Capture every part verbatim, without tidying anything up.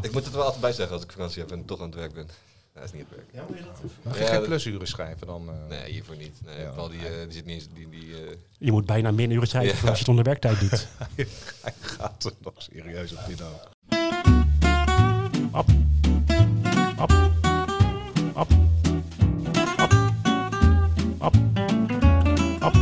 Ik moet het wel altijd bij zeggen als ik vakantie heb en toch aan het werk ben. Nee, dat is niet het werk. Ja, moet je dat doen? Mag je Ja, geen dat- plusuren schrijven dan? Uh... Nee, hiervoor niet. Nee, Ja. Paul die, uh, die zit niet eens... Die, die, uh... Je moet bijna min uren schrijven Ja. als je het onder werktijd doet. Hij gaat er nog serieus op dit ook. Op. Op. Op. Op. Op. Op.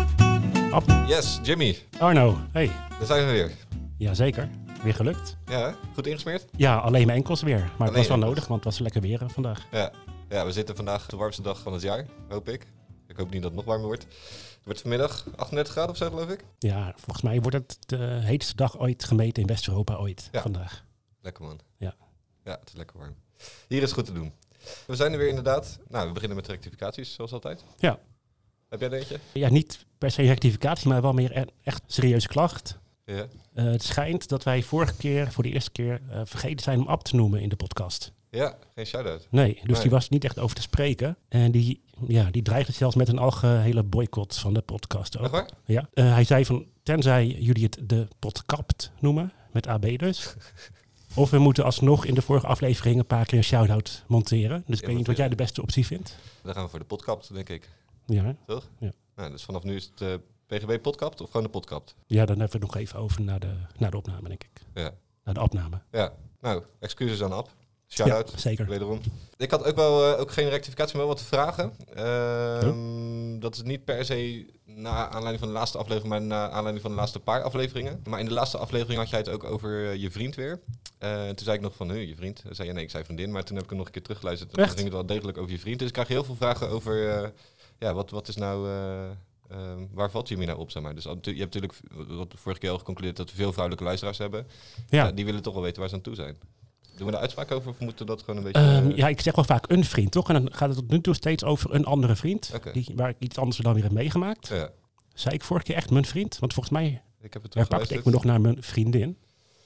Op. Yes, Jimmy. Arno, hey. Daar zijn we weer. Jazeker. Weer gelukt. Ja, hè? Goed ingesmeerd? Ja, alleen mijn enkels weer. Maar het Alleen was wel enkels. nodig, want het was lekker weer eh, vandaag. Ja. Ja, we zitten vandaag de warmste dag van het jaar, hoop ik. Ik hoop niet dat het nog warmer wordt. Het wordt vanmiddag achtendertig graden of zo, geloof ik. Ja, volgens mij wordt het de heetste dag ooit gemeten in West-Europa ooit Ja. vandaag. Lekker man. Ja. Ja, het is lekker warm. Hier is het goed te doen. We zijn er weer inderdaad. Nou, we beginnen met rectificaties, zoals altijd. Ja. Heb jij er eentje? Ja, niet per se rectificatie, maar wel meer e- echt serieuze klacht. Ja. Uh, het schijnt dat wij vorige keer, voor de eerste keer, uh, vergeten zijn om Ab te noemen in de podcast. Ja, geen shout-out. Nee, dus Nee. die was niet echt over te spreken. En die, ja, die dreigde zelfs met een algehele boycott van de podcast ook. Echt waar? Ja. Uh, hij zei van, tenzij jullie het de podcapt noemen, met A B dus. Of we moeten alsnog in de vorige aflevering een paar keer een shout-out monteren. Dus ik weet niet wat jij de beste optie vindt. Dan gaan we voor de podcast, denk ik. Ja, Toch? Ja. Nou, dus vanaf nu is het uh, P G B podcast of gewoon de podcast? ja, dan hebben we het nog even over naar de, naar de opname, denk ik. Ja. Naar de opname. Ja. Nou, excuses aan Ab. Shout-out. Ja, zeker. Wederom. Ik had ook wel uh, ook geen rectificatie, maar wel wat vragen. Uh, oh. Dat is niet per se na aanleiding van de laatste aflevering, maar na aanleiding van de laatste paar afleveringen. Maar in de laatste aflevering had jij het ook over uh, je vriend weer. Uh, toen zei ik nog van, je vriend. Dan zei je, nee, ik zei vriendin. Maar toen heb ik hem nog een keer teruggeluisterd. En toen ging het wel degelijk over je vriend. Dus ik krijg heel veel vragen over, uh, ja, wat, wat is nou... Uh, Uh, waar valt Jimmy nou op, zeg maar? Dus je hebt natuurlijk, wat de vorige keer al geconcludeerd, dat we veel vrouwelijke luisteraars hebben. Ja. Uh, die willen toch wel weten waar ze aan toe zijn. Doen we daar uitspraak over of moeten we dat gewoon een beetje... Um, uh... Ja, ik zeg wel vaak een vriend, toch? En dan gaat het tot nu toe steeds over een andere vriend. Okay. Die, waar ik iets anders dan weer heb meegemaakt. Ja. Zei ik vorige keer echt mijn vriend? Want volgens mij ik heb het herpakte ik me nog naar mijn vriendin.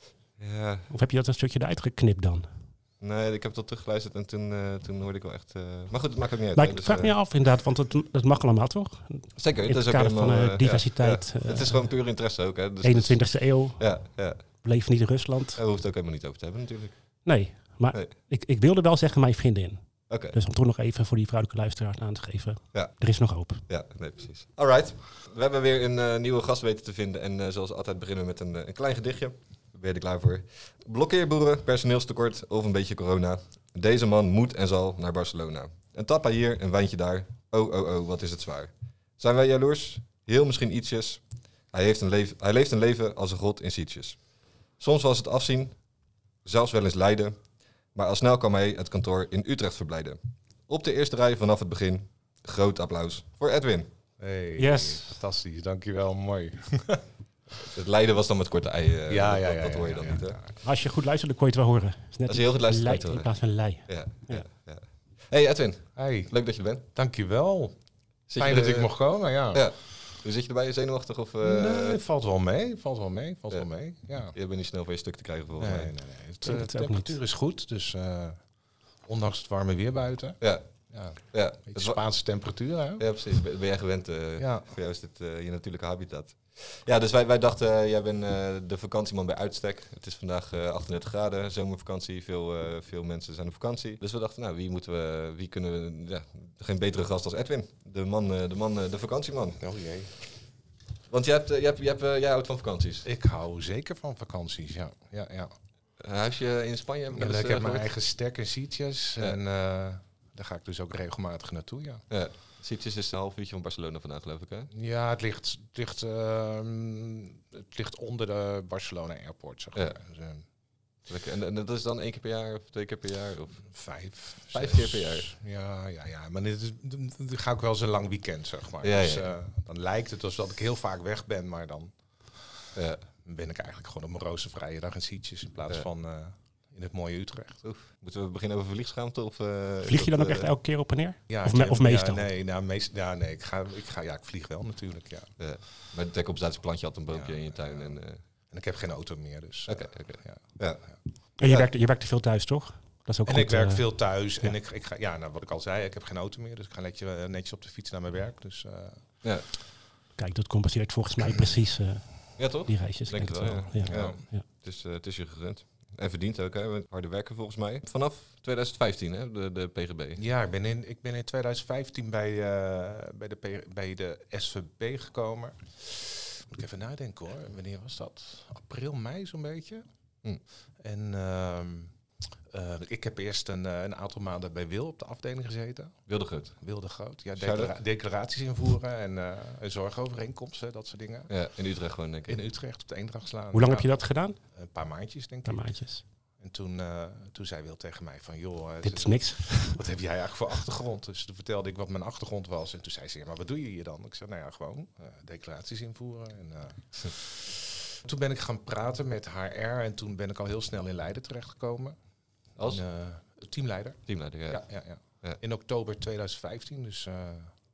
Ja. Of heb je dat een stukje eruit geknipt dan? Nee, ik heb dat teruggeluisterd en toen, uh, toen hoorde ik wel echt... Uh... Maar goed, het maakt ook niet uit. Maar hè, ik dus, vraag uh... me af inderdaad, want het, het mag allemaal toch? Zeker, in het het is ook kader helemaal, van uh, diversiteit. Ja, ja. Uh, het is gewoon puur interesse ook. Hè. Dus, eenentwintigste dus... eeuw. Ja, ja. Bleef niet in Rusland. Daar hoeft het ook helemaal niet over te hebben natuurlijk. Nee, maar nee. Ik, ik wilde wel zeggen mijn vriendin. Okay. Dus om toch nog even voor die vrouwelijke luisteraars aan te geven. Ja. Er is nog hoop. Ja, nee, precies. Alright. We hebben weer een uh, nieuwe gast weten te vinden. En uh, zoals altijd beginnen we met een, uh, een klein gedichtje. Ben je er klaar voor? Blokkeerboeren, personeelstekort of een beetje corona. Deze man moet en zal naar Barcelona. Een tappa hier, een wijntje daar. Oh, oh, oh, wat is het zwaar. Zijn wij jaloers? Heel misschien ietsjes. Hij, heeft een leven, hij leeft een leven als een god in sietjes. Soms was het afzien, zelfs wel eens lijden. Maar al snel kwam hij het kantoor in Utrecht verblijden. Op de eerste rij vanaf het begin. Groot applaus voor Edwin. Hey, yes. Fantastisch, dankjewel, mooi. Het lijden was dan met korte ei. Uh, ja, dat, ja, dat, ja, dat hoor je ja, dan ja, niet, hè? ja. Als je goed luistert, dan kon je het wel horen. Is net Als je heel goed luistert, lei, kon je in het plaats van lei. Ja, ja. Ja. Ja. Hey Edwin, hey. Leuk dat je er bent. Dankjewel. Zit Fijn je, dat ik mocht komen, ja. ja. Hoe zit je erbij? Zenuwachtig? Of, uh... Nee, valt wel mee. Valt wel mee. Valt ja. wel mee. Ja. Je bent niet snel van je stuk te krijgen volgens nee, mij. Nee, nee, nee. Het, uh, de temperatuur is goed, dus uh, ondanks het warme weer buiten. Ja. Ja. Ja. Beetje Spaanse temperatuur, hè? Ja, precies. Ben, ben jij gewend? Uh, ja. Voor jou is dit uh, je natuurlijke habitat. Ja, dus wij, wij dachten, uh, jij bent uh, de vakantieman bij uitstek. Het is vandaag uh, achtendertig graden, zomervakantie. Veel, uh, veel mensen zijn op vakantie. Dus we dachten, nou, wie moeten we, wie kunnen we, ja, geen betere gast als Edwin. De man, uh, de, man uh, de vakantieman. Oh jee. Want jij, hebt, uh, jij, hebt, jij, hebt, uh, jij houdt van vakanties. Ik hou zeker van vakanties, ja. ja, ja. Een huisje in Spanje? Heb ik, ja, eens, ik uh, heb gehoord? mijn eigen stek en Sietjes. Ja. En uh, daar ga ik dus ook regelmatig naartoe, ja. Ja. Sitges is een half uurtje van Barcelona vandaan, geloof ik, hè? Ja, het ligt, het ligt, uh, het ligt onder de Barcelona Airport, zeg maar. Ja. Dus, uh, en, en dat is dan één keer per jaar of twee keer per jaar? Of? Vijf. Vijf zes. keer per jaar? Ja, ja, ja. Maar dit is, dan ga ik wel eens een lang weekend, zeg maar. Ja, dus ja. uh, dan lijkt het alsof ik heel vaak weg ben, maar dan ja. ben ik eigenlijk gewoon op mijn roostervrije dag in Sietjes in plaats ja. van uh, in het mooie Utrecht. Oef. Moeten we beginnen over vliegschaamte? Of, uh, vlieg je dan dat, ook echt uh, elke keer op en neer? Ja, of, me, of meestal? Ja, nee, nou, meest, ja, nee ik, ga, ik, ga, ja, ik vlieg wel natuurlijk, ja. ja. Maar de dekopstatie plant je had een boompje ja, in je tuin. ja. En, uh... en ik heb geen auto meer, dus... Oké, okay, oké. Okay. Ja. Ja. En je, ja. werkt, je werkt veel thuis, toch? Dat is ook en goed, ik werk uh, veel thuis. ja. En ik, ik ga, ja, nou, wat ik al zei, ik heb geen auto meer. Dus ik ga netjes, uh, netjes op de fiets naar mijn werk. Dus, uh, ja. Kijk, dat compenseert volgens mij precies uh, ja, toch? die reisjes. Denk denk het wel, wel. ja. Ja. Ja. Ja. Het, is, uh, het is je gegund. En verdient ook, hè? Met harde werken volgens mij. Vanaf twintig vijftien, hè? De, de P G B. Ja, ik ben in, ik ben in twintig vijftien bij, uh, bij, de, P- bij de S V B gekomen. Moet ik even nadenken hoor. Wanneer was dat? April, mei zo'n beetje. Hm. En uh, uh, ik heb eerst een, uh, een aantal maanden bij Wil op de afdeling gezeten. Wilde Groot. Wilde Groot. Ja, Shout-out. declara- declaraties invoeren en, uh, en zorgovereenkomsten, dat soort dingen. Ja, in Utrecht gewoon, denk ik. In Utrecht op de Eendrachtslaan. Hoe lang Ja, heb je dat gedaan? Een paar maandjes, denk Een ik. paar maandjes. En toen, uh, toen zei Wil tegen mij van, joh, uh, Dit is niks. wat heb jij eigenlijk voor achtergrond? Dus toen vertelde ik wat mijn achtergrond was. En toen zei ze, ja, maar wat doe je hier dan? Ik zei, nou ja, gewoon uh, declaraties invoeren. En, uh, toen ben ik gaan praten met H R en toen ben ik al heel snel in Leiden terechtgekomen. Als En, uh, teamleider. teamleider, ja. Ja, ja, ja. Ja. In oktober twintig vijftien, dus uh,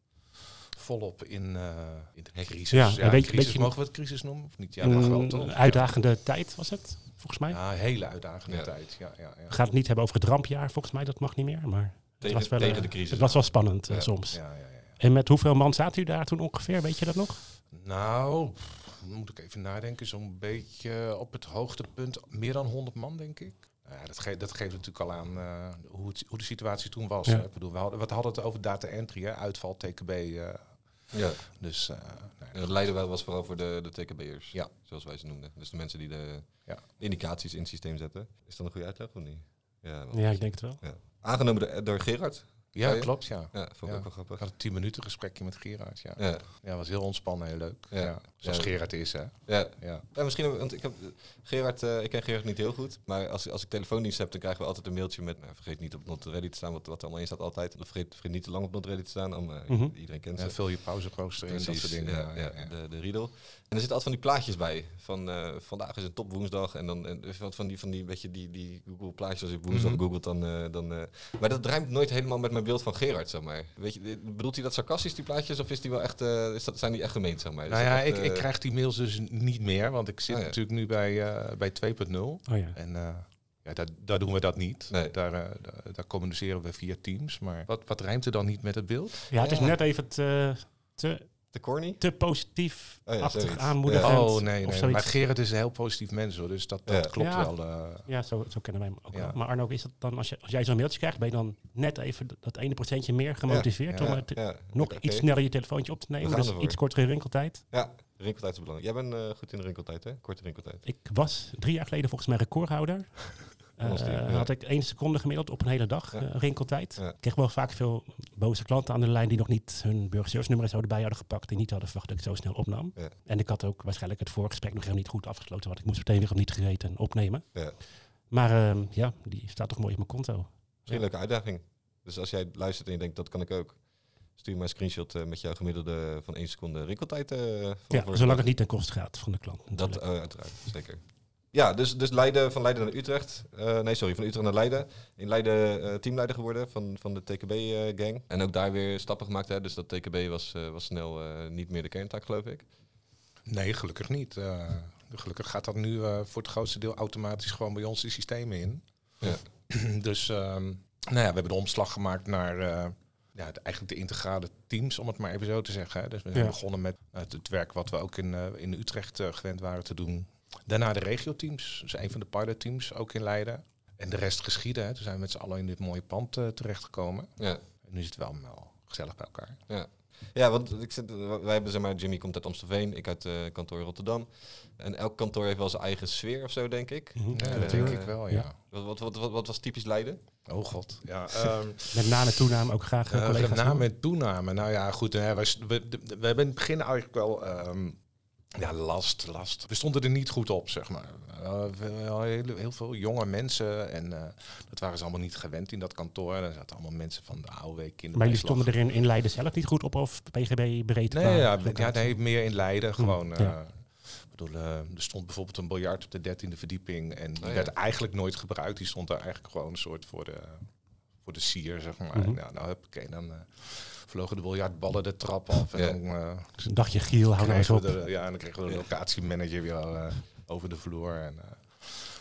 volop in, uh, in de crisis. Ja, Ja, en weet je- crisis, weet je- mogen we het crisis noemen of niet? Ja, maar groot, toch? Een uitdagende tijd was het, volgens mij. Ja, een hele uitdagende Ja. tijd. Ja, ja, ja. We gaan het niet hebben over het rampjaar, volgens mij. Dat mag niet meer. Maar het Tegen, was wel, tegen eh, de crisis. het was wel spannend eh, Ja. soms. Ja, ja, ja, ja. En met hoeveel man zaten u daar toen ongeveer? Weet je dat nog? Nou, pff, moet ik even nadenken. Zo'n beetje op het hoogtepunt meer dan honderd man, denk ik. Nou ja, dat, ge- dat geeft natuurlijk al aan uh, hoe, het, hoe de situatie toen was. Ja. Hè. Ik bedoel, we hadden, we hadden het over data entry, hè, uitval, T K B. Uh, Ja. dus, uh, nou, En het Leiden was vooral voor de, de T K B'ers, Ja. zoals wij ze noemden. Dus de mensen die de Ja. indicaties in het systeem zetten. Is dat een goede uitleg of niet? Ja, wel. Ja, ik denk het wel. Ja. Aangenomen door, door Gerard. ja, Zei je? klopt, ja. Ja, vond ik Ja. ook wel Ik grappig. had een tien minuten gesprekje met Gerard, ja. Ja, Ja, was heel ontspannen, heel leuk. Ja. Ja. Zoals Ja. Gerard is, hè. ja. Ja. Ja, misschien, want ik heb Gerard, uh, ik ken Gerard niet heel goed, maar als, als ik telefoondienst heb, dan krijgen we altijd een mailtje met, nou, vergeet niet op not ready te staan, wat, wat er allemaal in staat altijd. Of vergeet, vergeet niet te lang op not ready te staan, om, uh, Mhm. iedereen kent Ja, ze. vul je pauzekrooster in, dat Precies, soort dingen. ja, ja, de, de riedel. En er zitten altijd van die plaatjes bij, van uh, vandaag is een topwoensdag, en dan en, wat van die, van die, weet je, die, die Google plaatjes, als je woensdag Mhm. googelt, dan, uh, dan uh, maar dat rijmt nooit helemaal met mijn beeld van Gerard, zeg maar. Weet je, bedoelt hij dat sarcastisch, die plaatjes, of is die wel echt, uh, is dat, zijn die echt gemeend, zeg maar? Is Nou dat ja, echt, ik, uh, ik krijg die mails dus niet meer, want ik zit Oh ja. natuurlijk nu bij, uh, bij twee punt nul. Oh ja. En uh, ja, daar, daar doen we dat niet. Nee. Daar, uh, daar, daar communiceren we via Teams. Maar wat, wat rijmt er dan niet met het beeld? Ja, het is Ja. net even te, te, te corny? te positief Oh ja, achtig zoiets. aanmoedigend. Ja. Oh of nee, nee. zoiets. Maar Gerard is een heel positief mens hoor, dus dat, dat Ja. klopt Ja. wel. Uh, Ja, zo, zo kennen wij hem ook Ja. wel. Maar Arno, is dat dan, als, je, als jij zo'n mailtje krijgt, ben je dan net even dat ene procentje meer gemotiveerd Ja. om Ja. het Ja, nog oké. iets sneller je telefoontje op te We nemen? gaan Dus ervoor. iets kortere rinkeltijd. Ja, rinkeltijd is belangrijk. Jij bent uh, goed in de rinkeltijd, hè? Korte rinkeltijd. Ik was drie jaar geleden volgens mij recordhouder. Uh, Was die, ja. Had ik één seconde gemiddeld op een hele dag Ja. uh, rinkeltijd. Ja. Ik kreeg wel vaak veel boze klanten aan de lijn die nog niet hun burgerservice-nummer zouden bij hadden gepakt. Die niet hadden verwacht dat ik het zo snel opnam. Ja. En ik had ook waarschijnlijk het voorgesprek nog helemaal niet goed afgesloten. Want ik moest meteen weer op niet gereden en opnemen. Ja. Maar uh, ja, die staat toch mooi op mijn konto. Misschien een leuke uitdaging. Dus als jij luistert en je denkt, dat kan ik ook. Stuur me een screenshot uh, met jouw gemiddelde van één seconde rinkeltijd. Uh, van Ja, voor- zolang het niet ten koste gaat van de klant. Dat natuurlijk. uh, uiteraard, zeker. Ja, dus, dus Leiden, van Leiden naar Utrecht. Uh, nee, sorry, van Utrecht naar Leiden. In Leiden uh, teamleider geworden van, van de T K B-gang. Uh, en ook daar weer stappen gemaakt. Hè. Dus dat T K B was, uh, was snel uh, niet meer de kerntaak, geloof ik. nee, gelukkig niet. Uh, gelukkig gaat dat nu uh, voor het grootste deel automatisch gewoon bij ons de systemen in. Ja. Dus um, nou ja, we hebben de omslag gemaakt naar uh, ja, de, eigenlijk de integrale teams, om het maar even zo te zeggen. Hè. Dus we zijn Ja. begonnen met uh, het, het werk wat we ook in, uh, in Utrecht uh, gewend waren te doen. Daarna de regio-teams, dus een van de pilot-teams, ook in Leiden. En de rest geschieden. Hè. Toen zijn we met z'n allen in dit mooie pand uh, terechtgekomen. Ja. En nu is het wel, wel gezellig bij elkaar. Ja. Ja, want ik zit, wij hebben, zeg maar, Jimmy komt uit Amstelveen, ik uit uh, kantoor Rotterdam. En elk kantoor heeft wel zijn eigen sfeer of zo, denk ik. Mhm. Ja, Uh, dat denk uh, ik wel, ja. ja. Wat, wat, wat, wat, wat was typisch Leiden? Oh god. Ja, um, Met naam en toenaam ook graag uh, Uh, collega's. met name noemen. en toename. Nou ja, goed. Hè, wij, st- we, de- we hebben in het begin eigenlijk wel um, ja, last, last. We stonden er niet goed op, zeg maar. Uh, we, heel, heel veel jonge mensen en uh, dat waren ze allemaal niet gewend in dat kantoor. Er zaten allemaal mensen van de A O W kinderbijslag. Maar jullie stonden er in, in Leiden zelf niet goed op of P G B breed? Nee, qua ja, locatie? ja, nee, meer in Leiden. Gewoon. Uh, ja. Ik bedoel, uh, er stond bijvoorbeeld een biljart op de dertiende verdieping en die Oh, ja. werd eigenlijk nooit gebruikt. Die stond daar eigenlijk gewoon een soort voor de, voor de sier, zeg maar. Mhm. Nou, nou oké, dan uh, vlogen de biljartballen de trap af en Ja. dan uh, Dus een dagje Giel, hou nou eens kregen op. we de, ja, en dan kregen we de locatiemanager weer uh, over de vloer. En, uh,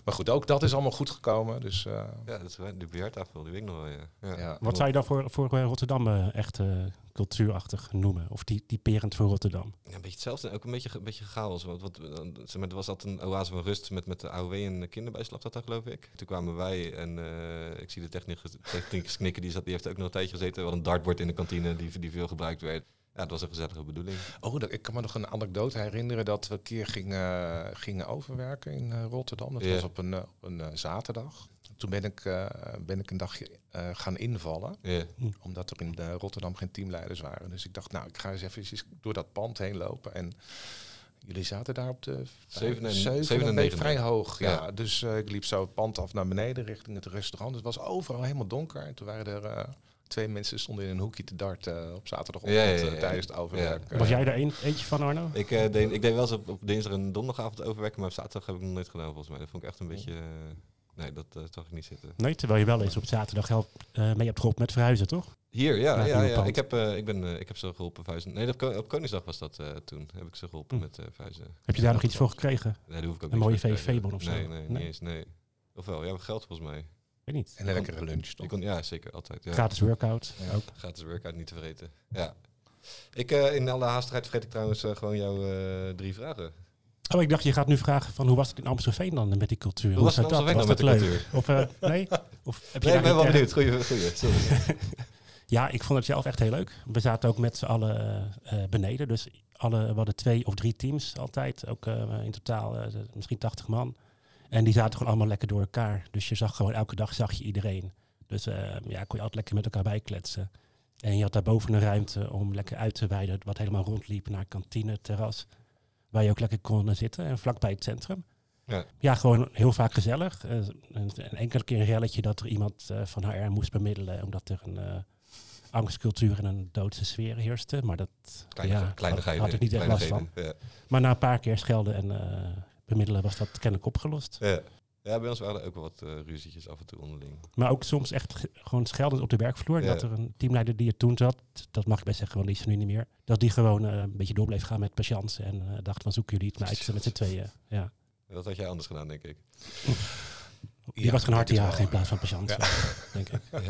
Maar goed, ook dat is allemaal goed gekomen. Dus, uh, ja, dat is wel de biljarttafel, die weet ik nog wel. Ja. Ja. ja. Wat zou je dan voor, voor Rotterdam uh, echt uh, cultuurachtig noemen? Of die, typerend voor Rotterdam? Ja, een beetje hetzelfde. Ook een beetje, een beetje chaos. Want wat, zeg maar, er was altijd een oase van rust met, met de A O W en kinderbijslag, dat daar, geloof ik. Toen kwamen wij en uh, ik zie de technicus knikken, die, zat, die heeft ook nog een tijdje gezeten. We hadden een dartbord in de kantine die, die veel gebruikt werd. Ja, dat was een gezellige bedoeling. Oh, dat, ik kan me nog een anekdote herinneren dat we een keer gingen, gingen overwerken in uh, Rotterdam. Dat yeah. was op een, uh, op een uh, zaterdag. Toen ben ik, uh, ben ik een dagje uh, gaan invallen. Yeah. Omdat er in uh, Rotterdam geen teamleiders waren. Dus ik dacht, nou, ik ga eens even door dat pand heen lopen. En jullie zaten daar op de zeven, vrij hoog. Ja. Ja, dus uh, ik liep zo het pand af naar beneden richting het restaurant. Het was overal helemaal donker. En toen waren er... Uh, Twee mensen stonden in een hoekje te darten uh, op zaterdagochtend ja, ja, ja, ja. tijdens het overwerk. Ja. Was jij er een, eentje van, Arno? Ik, uh, deed, ik deed wel eens op, op dinsdag en donderdagavond overwerken, maar op zaterdag heb ik nog nooit gedaan volgens mij. Dat vond ik echt een beetje... Uh, nee, dat uh, zag ik niet zitten. Nee, terwijl je wel eens op zaterdag help, uh, mee hebt geholpen met verhuizen, toch? Hier, ja. ja, ja ik, heb, uh, ik, ben, uh, ik heb ze geholpen verhuizen. Nee, op, op Koningsdag was dat uh, toen. Heb ik ze geholpen hm. met uh, verhuizen. Heb je daar nog iets voor gekregen? Nee, daar hoef ik ook een mooie V V bon of zo? Nee, nee, nee, niet eens, nee. Ofwel, ja, geld volgens mij. Weet niet. En een lekkere lunch, toch? Ik kon, ja, zeker, altijd. Ja. Gratis workout. Ja, ook. Gratis workout, niet te vergeten. Ja. Ik, uh, in alle haastigheid vergeet ik trouwens uh, gewoon jouw uh, drie vragen. Oh, ik dacht, je gaat nu vragen van hoe was het in Amstelveen dan met die cultuur? Hoe, hoe was het in Amstelveen dan met de cultuur? Of, uh, nee? Of heb je nee, ik ben wel benieuwd. Goeie, goeie. Sorry. Ja, ik vond het zelf echt heel leuk. We zaten ook met z'n allen uh, beneden. Dus alle, we hadden twee of drie teams altijd. Ook uh, in totaal uh, misschien tachtig man. En die zaten gewoon allemaal lekker door elkaar. Dus je zag gewoon elke dag zag je iedereen. Dus uh, ja, kon je altijd lekker met elkaar bijkletsen. En je had daarboven een ruimte om lekker uit te wijden. Wat helemaal rondliep naar kantine, terras. Waar je ook lekker kon zitten. En vlakbij het centrum. Ja, ja gewoon heel vaak gezellig. Uh, een, een enkele keer een relletje dat er iemand uh, van H R moest bemiddelen. Omdat er een uh, angstcultuur en een doodse sfeer heerste. Maar dat Kleine, ja, had, had ik niet echt last van. Ja. Maar na een paar keer schelden en... Uh, bemiddelen was dat kennelijk opgelost. Ja, ja bij ons waren er ook wel wat uh, ruzietjes af en toe onderling. Maar ook soms echt ge- gewoon scheldend op de werkvloer. Ja. Dat er een teamleider die er toen zat, dat mag ik best zeggen, want die is er nu niet meer. Dat die gewoon uh, een beetje door bleef gaan met patiënten. En uh, dacht van zoeken jullie het maar uit met z'n tweeën. Ja. Dat had jij anders gedaan, denk ik. Die ja, was geen hartjager in plaats van patiënten, ja. denk ik. Ja.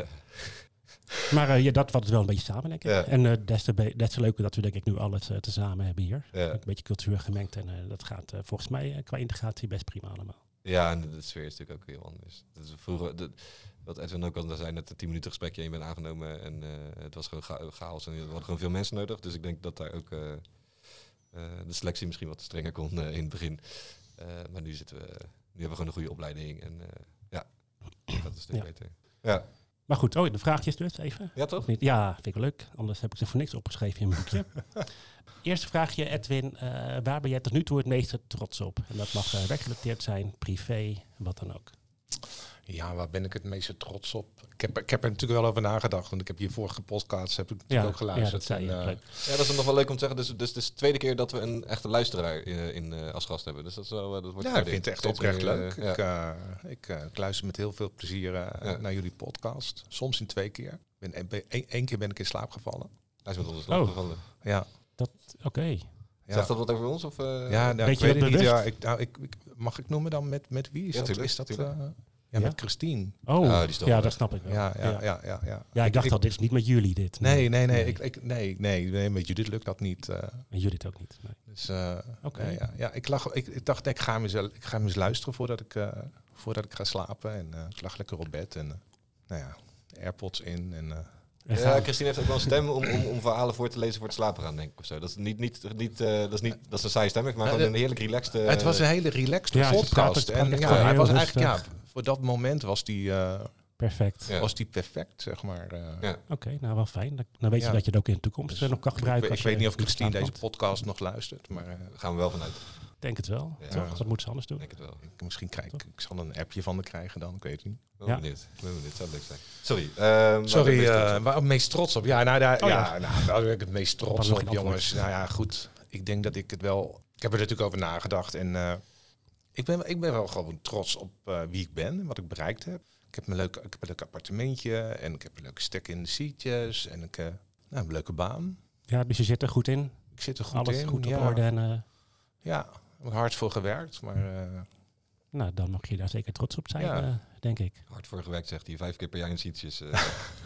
Maar uh, ja, dat was het wel een beetje samen, denk ik. Ja. En uh, des, te be- des te leuker dat we denk ik nu alles uh, tezamen hebben hier. Ja. Een beetje cultuur gemengd en uh, dat gaat uh, volgens mij uh, qua integratie best prima allemaal. Ja, en de, de sfeer is natuurlijk ook heel anders. Dus vroeger, de, wat Edwin ook al zei, net een tien minuten gesprekje en je bent aangenomen en uh, het was gewoon cha- chaos en we hadden gewoon veel mensen nodig. Dus ik denk dat daar ook uh, uh, de selectie misschien wat strenger kon uh, in het begin. Uh, maar nu zitten we, nu hebben we gewoon een goede opleiding en uh, ja, dat is een stuk ja. beter. Ja. Maar goed, oh, de vraagjes dus even. Ja, toch? Ja, vind ik wel leuk. Anders heb ik ze voor niks opgeschreven in mijn boekje. Eerste vraagje, Edwin. Uh, waar ben jij tot nu toe het meeste trots op? En dat mag uh, werkgerelateerd zijn, privé, wat dan ook. Ja, waar ben ik het meeste trots op? Ik heb, ik heb er natuurlijk wel over nagedacht, want ik heb je vorige podcast heb ik natuurlijk ja, ook geluisterd. Ja, dat, zei je, en, uh, leuk. Ja, dat is nog wel leuk om te zeggen. Dus, dus het is de tweede keer dat we een echte luisteraar in, in, uh, als gast hebben. Dus dat, is wel, dat wordt ja, ik vind het echt oprecht leuk. Uh, ik, uh, ik, uh, ik luister met heel veel plezier uh, ja. naar jullie podcast. Soms in twee keer. Eén keer ben ik in slaap gevallen. Hij is met ons in slaap oh. gevallen. Ja. Oké. Okay. Ja. Zegt dat wat over ons? Of, uh, ja, nou, ik weet het niet. Ja, ik, nou, ik, ik, mag ik noemen dan met, met wie? Is ja, dat? Tuurlijk, is dat tuurlijk. Uh, Ja, met Christine. Oh, oh die ja, dat snap ik wel. Ja, ja, ja. ja, ja, ja. ja ik dacht ik, al, dit is niet met jullie dit. Nee, nee, nee. nee. Ik, ik, nee, nee, nee met Judith lukt dat niet. Uh. En Judith ook niet. Nee. Dus, uh, okay. ja, ja, ja, ik, lag, ik, ik dacht, ik ga hem eens, ik ga hem eens luisteren voordat ik, uh, voordat ik ga slapen. En uh, ik lag lekker op bed en uh, nou ja, AirPods in en... Uh, Ja, Christine heeft ook wel een stem om, om, om verhalen voor te lezen voor het slapen gaan, denk ik. Of zo. Dat is niet, niet, niet, uh, dat is niet dat is een saaie stem, maar ja, gewoon een heerlijk relaxed... Uh, het was een hele relaxed ja, podcast. En ja, ja, hij was eigenlijk, ja, voor dat moment was die... Uh, perfect. Ja. Was die perfect, zeg maar. Uh, ja. Oké, okay, nou wel fijn. Dan weet je ja. dat je het ook in de toekomst dus nog kan gebruiken. Ik, ik weet niet of Christine deze podcast nog luistert, maar... Uh, Daar gaan we wel vanuit. Denk het wel. Ja. Toch? Dat moet ze anders doen. Denk het wel. Ik, misschien krijg ik, ik zal een appje van me krijgen dan, ik weet het niet. Oh, ja. Dit. Dit zou leuk zijn. Sorry. Uh, Sorry, uh, waar het meest trots op? Ja, nou, daar, oh, ja. Ja, nou, daar ben ik het meest trots op, jongens. Nou ja, goed. Ik denk dat ik het wel... Ik heb er natuurlijk over nagedacht en uh, ik, ben, ik ben wel gewoon trots op uh, wie ik ben en wat ik bereikt heb. Ik heb een leuk, ik heb een leuk appartementje en ik heb een leuke stek in de seatjes en ik uh, nou, een leuke baan. Ja, dus je zit er goed in? Ik zit er goed Alles in. Alles goed op ja. orde en... Uh... Ja, ik heb hard voor gewerkt, maar... Uh, Nou, dan mag je daar zeker trots op zijn, Ja. uh, denk ik. Hard voor gewerkt, zegt hij. Vijf keer per jaar in Sietjes. Uh.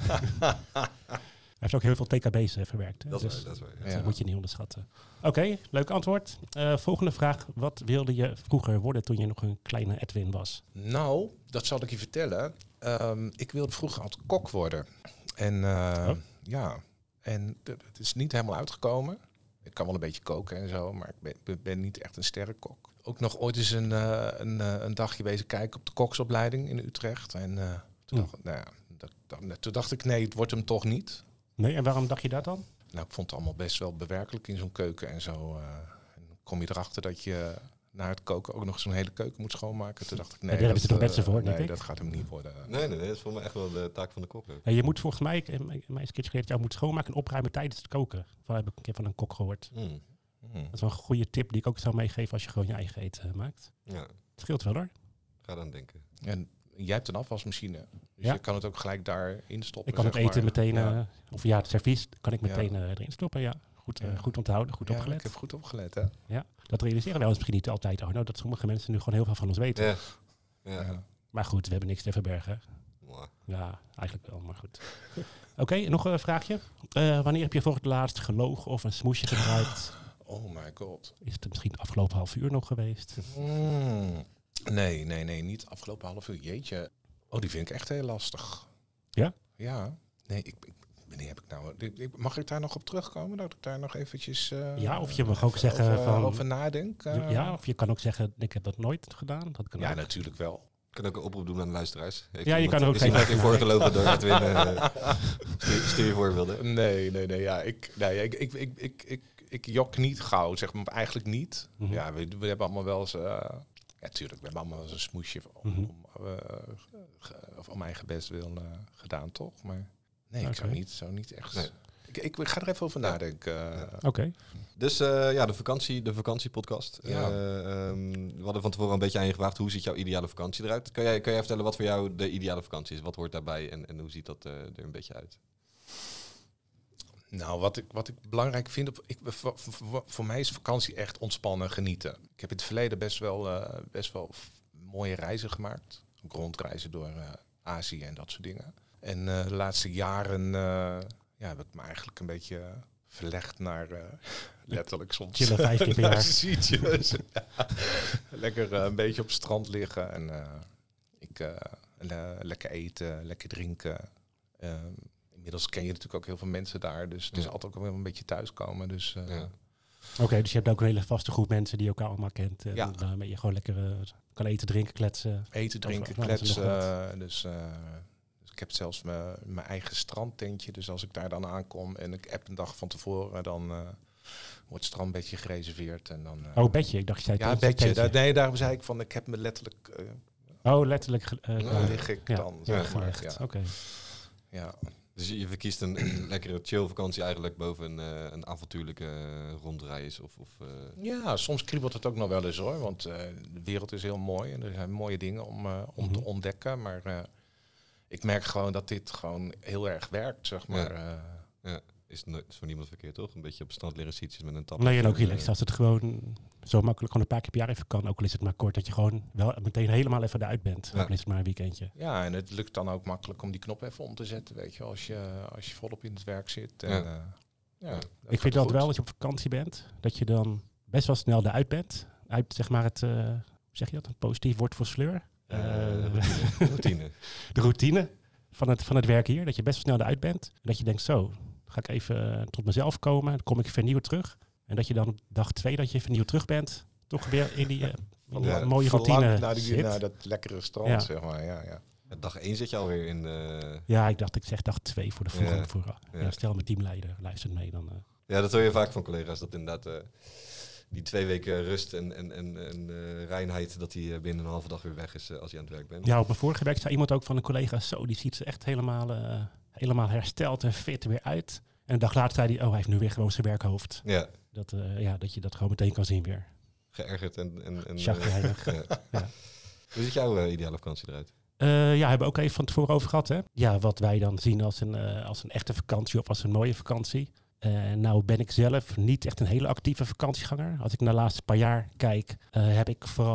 Hij heeft ook heel veel T K B's uh, verwerkt. Hè? Dat is Dus waar, dat is waar. dat Ja. moet je niet onderschatten. Oké, okay, leuk antwoord. Uh, volgende vraag. Wat wilde je vroeger worden toen je nog een kleine Edwin was? Nou, dat zal ik je vertellen. Um, ik wilde vroeger altijd kok worden. En uh, oh. ja, en d- het is niet helemaal uitgekomen. Ik kan wel een beetje koken en zo, maar ik ben, ben niet echt een sterrenkok. Ook nog ooit eens een, uh, een, uh, een dagje wezen kijken op de koksopleiding in Utrecht. En uh, toen, mm. dacht, nou ja, dat, dat, toen dacht ik, nee, het wordt hem toch niet. Nee, en waarom dacht je dat dan? Nou, ik vond het allemaal best wel bewerkelijk in zo'n keuken en zo. Uh, en dan kom je erachter dat je na het koken ook nog zo'n hele keuken moet schoonmaken. Toen dacht ik, nee, ja, daar hebben ze toch uh, mensen voor, denk nee, ik? dat gaat hem niet worden. Nee, nee, nee, dat is voor mij echt wel de taak van de kok. Ja, je moet volgens mij, ik heb mij eens een keertje geleerd, jou moet schoonmaken en opruimen tijdens het koken. Dat heb ik een keer van een kok gehoord. Mm. Hmm. Dat is wel een goede tip die ik ook zou meegeven als je gewoon je eigen eten uh, maakt. Ja. Het scheelt wel hoor. Ga dan denken. En jij hebt een afwasmachine, dus ja. je kan het ook gelijk daarin stoppen. Ik kan het zeg eten maar. meteen, uh, ja. of ja, het servies kan ik meteen ja. uh, erin stoppen. Ja, goed, uh, ja. goed onthouden, goed ja, opgelet. ik heb goed opgelet, hè? Ja, dat realiseren wij ons misschien niet altijd. Oh, nou, dat sommige mensen nu gewoon heel veel van ons weten. Ja. Ja. Ja. Maar goed, we hebben niks te verbergen. Wow. Ja, eigenlijk wel, maar goed. Oké, okay, nog een vraagje. Uh, wanneer heb je voor het laatst gelogen of een smoesje gebruikt? Oh my god. Is het misschien het afgelopen half uur nog geweest? Mm. Nee, nee, nee, niet afgelopen half uur. Jeetje. Oh, die vind ik echt heel lastig. Ja? Ja. Nee, ik, ik, wanneer heb ik nou... Ik, mag ik daar nog op terugkomen? Dat ik daar nog eventjes... Uh, ja, of je mag ook zeggen over, van... Over nadenken. Uh, ja, of je kan ook zeggen, ik heb dat nooit gedaan. Dat kan ja, ook. natuurlijk wel. Ik kan ook een oproep doen aan de luisteraars. Heeft ja, je iemand, kan ook is zeggen... Is iemand voorgelopen door Edwin? Uh, stuur, stuur je voorbeelden. Nee, nee, nee. Ja, ik, nee, ik, ik, ik, ik, ik, ik jok niet gauw, zeg maar. Eigenlijk niet. Mm-hmm. Ja, we, we hebben allemaal wel eens... Uh, ja, tuurlijk, we hebben allemaal wel eens een smoesje om, mm-hmm. om, uh, ge, of om eigen best wil uh, gedaan, toch? Maar nee, okay. ik zou niet, zou niet echt... Nee. Ik, ik, ik ga er even over nadenken. Uh. Oké. Okay. Dus uh, ja, de, vakantie, de vakantiepodcast. Ja. Uh, um, we hadden van tevoren een beetje aan je gevraagd. Hoe ziet jouw ideale vakantie eruit? Kan jij, kan jij vertellen wat voor jou de ideale vakantie is? Wat hoort daarbij en, en hoe ziet dat uh, er een beetje uit? Nou, wat ik, wat ik belangrijk vind, op, ik, voor, voor, voor mij is vakantie echt ontspannen, genieten. Ik heb in het verleden best wel, uh, best wel mooie reizen gemaakt. Ook rondreizen door uh, Azië en dat soort dingen. En uh, de laatste jaren uh, ja, heb ik me eigenlijk een beetje uh, verlegd naar uh, letterlijk soms. Chillen vijf keer per jaar. Zietjes. Ja. Lekker uh, een beetje op het strand liggen en uh, ik, uh, le- lekker eten, lekker drinken. Uh, Inmiddels ken je natuurlijk ook heel veel mensen daar. Dus het is ja. altijd ook wel een beetje thuiskomen. Dus, uh, ja. Oké, okay, dus je hebt ook een hele vaste groep mensen die elkaar allemaal kent. En ja. daarmee je gewoon lekker uh, kan eten, drinken, kletsen. Eten, drinken, of, kletsen. Uh, dus, uh, dus ik heb zelfs mijn eigen strandtentje. Dus als ik daar dan aankom en ik app een dag van tevoren, dan uh, wordt het strandbedje gereserveerd. En dan, uh, oh, bedje? Ik dacht, je zei ja, bedje. Daar, nee, daarom zei ik van, ik heb me letterlijk... Uh, oh, letterlijk... Uh, dan lig ik ja, dan. Ja, zeg maar. Ja. Oké. Okay. Ja. Dus je verkiest een, een lekkere chill vakantie eigenlijk boven een, uh, een avontuurlijke uh, rondreis? Of, of, uh... Ja, soms kriebelt het ook nog wel eens hoor. Want uh, de wereld is heel mooi en er zijn mooie dingen om, uh, om mm-hmm. te ontdekken. Maar uh, ik merk gewoon dat dit gewoon heel erg werkt, zeg maar. Ja. Uh, ja. Is, no- is voor niemand verkeerd, toch? Een beetje op stand leren zietjes met een tap. Nee, en ook relaxed. Als het gewoon zo makkelijk gewoon een paar keer per jaar even kan. Ook al is het maar kort, dat je gewoon wel meteen helemaal even eruit bent. Ja. Ook al is het maar een weekendje. Ja, en het lukt dan ook makkelijk om die knop even om te zetten, weet je. Als je, als je volop in het werk zit. En, ja. Uh, ja, ik vind dat wel, als je op vakantie bent, dat je dan best wel snel eruit bent. Uit, zeg maar, het, uh, hoe zeg je dat? Een positief woord voor sleur. Uh, uh, routine. De routine van het, van het werk hier. Dat je best wel snel eruit bent. En dat je denkt, zo... ga ik even uh, tot mezelf komen, dan kom ik vernieuwd terug. En dat je dan dag twee, dat je vernieuwd terug bent, toch weer in die uh, ja, mooie routine naar, die, zit. naar dat lekkere strand, ja. zeg maar. Ja, ja. Dag één zit je alweer in de... Ja, ik dacht, ik zeg dag twee voor de volgende. Ja. Voor, uh, ja. Stel mijn teamleider luistert mee. Dan, uh. Ja, dat hoor je vaak van collega's, dat inderdaad uh, die twee weken rust en, en, en, en uh, reinheid, dat die uh, binnen een halve dag weer weg is uh, als je aan het werk bent. Ja, op mijn vorige werk zei iemand ook van een collega, zo, die ziet ze echt helemaal, uh, helemaal hersteld en fit weer uit. En een dag later zei hij, oh, hij heeft nu weer gewoon zijn werkhoofd. Ja. Dat, uh, ja, dat je dat gewoon meteen kan zien weer. Geërgerd en... en, en Chagrijnig. Uh, ja. Ja. Hoe ziet jouw uh, ideale vakantie eruit? Uh, ja, hebben we ook even van tevoren over gehad. Hè? Ja, wat wij dan zien als een, uh, als een echte vakantie of als een mooie vakantie. Uh, nou ben ik zelf niet echt een hele actieve vakantieganger. Als ik naar de laatste paar jaar kijk, uh, heb ik vooral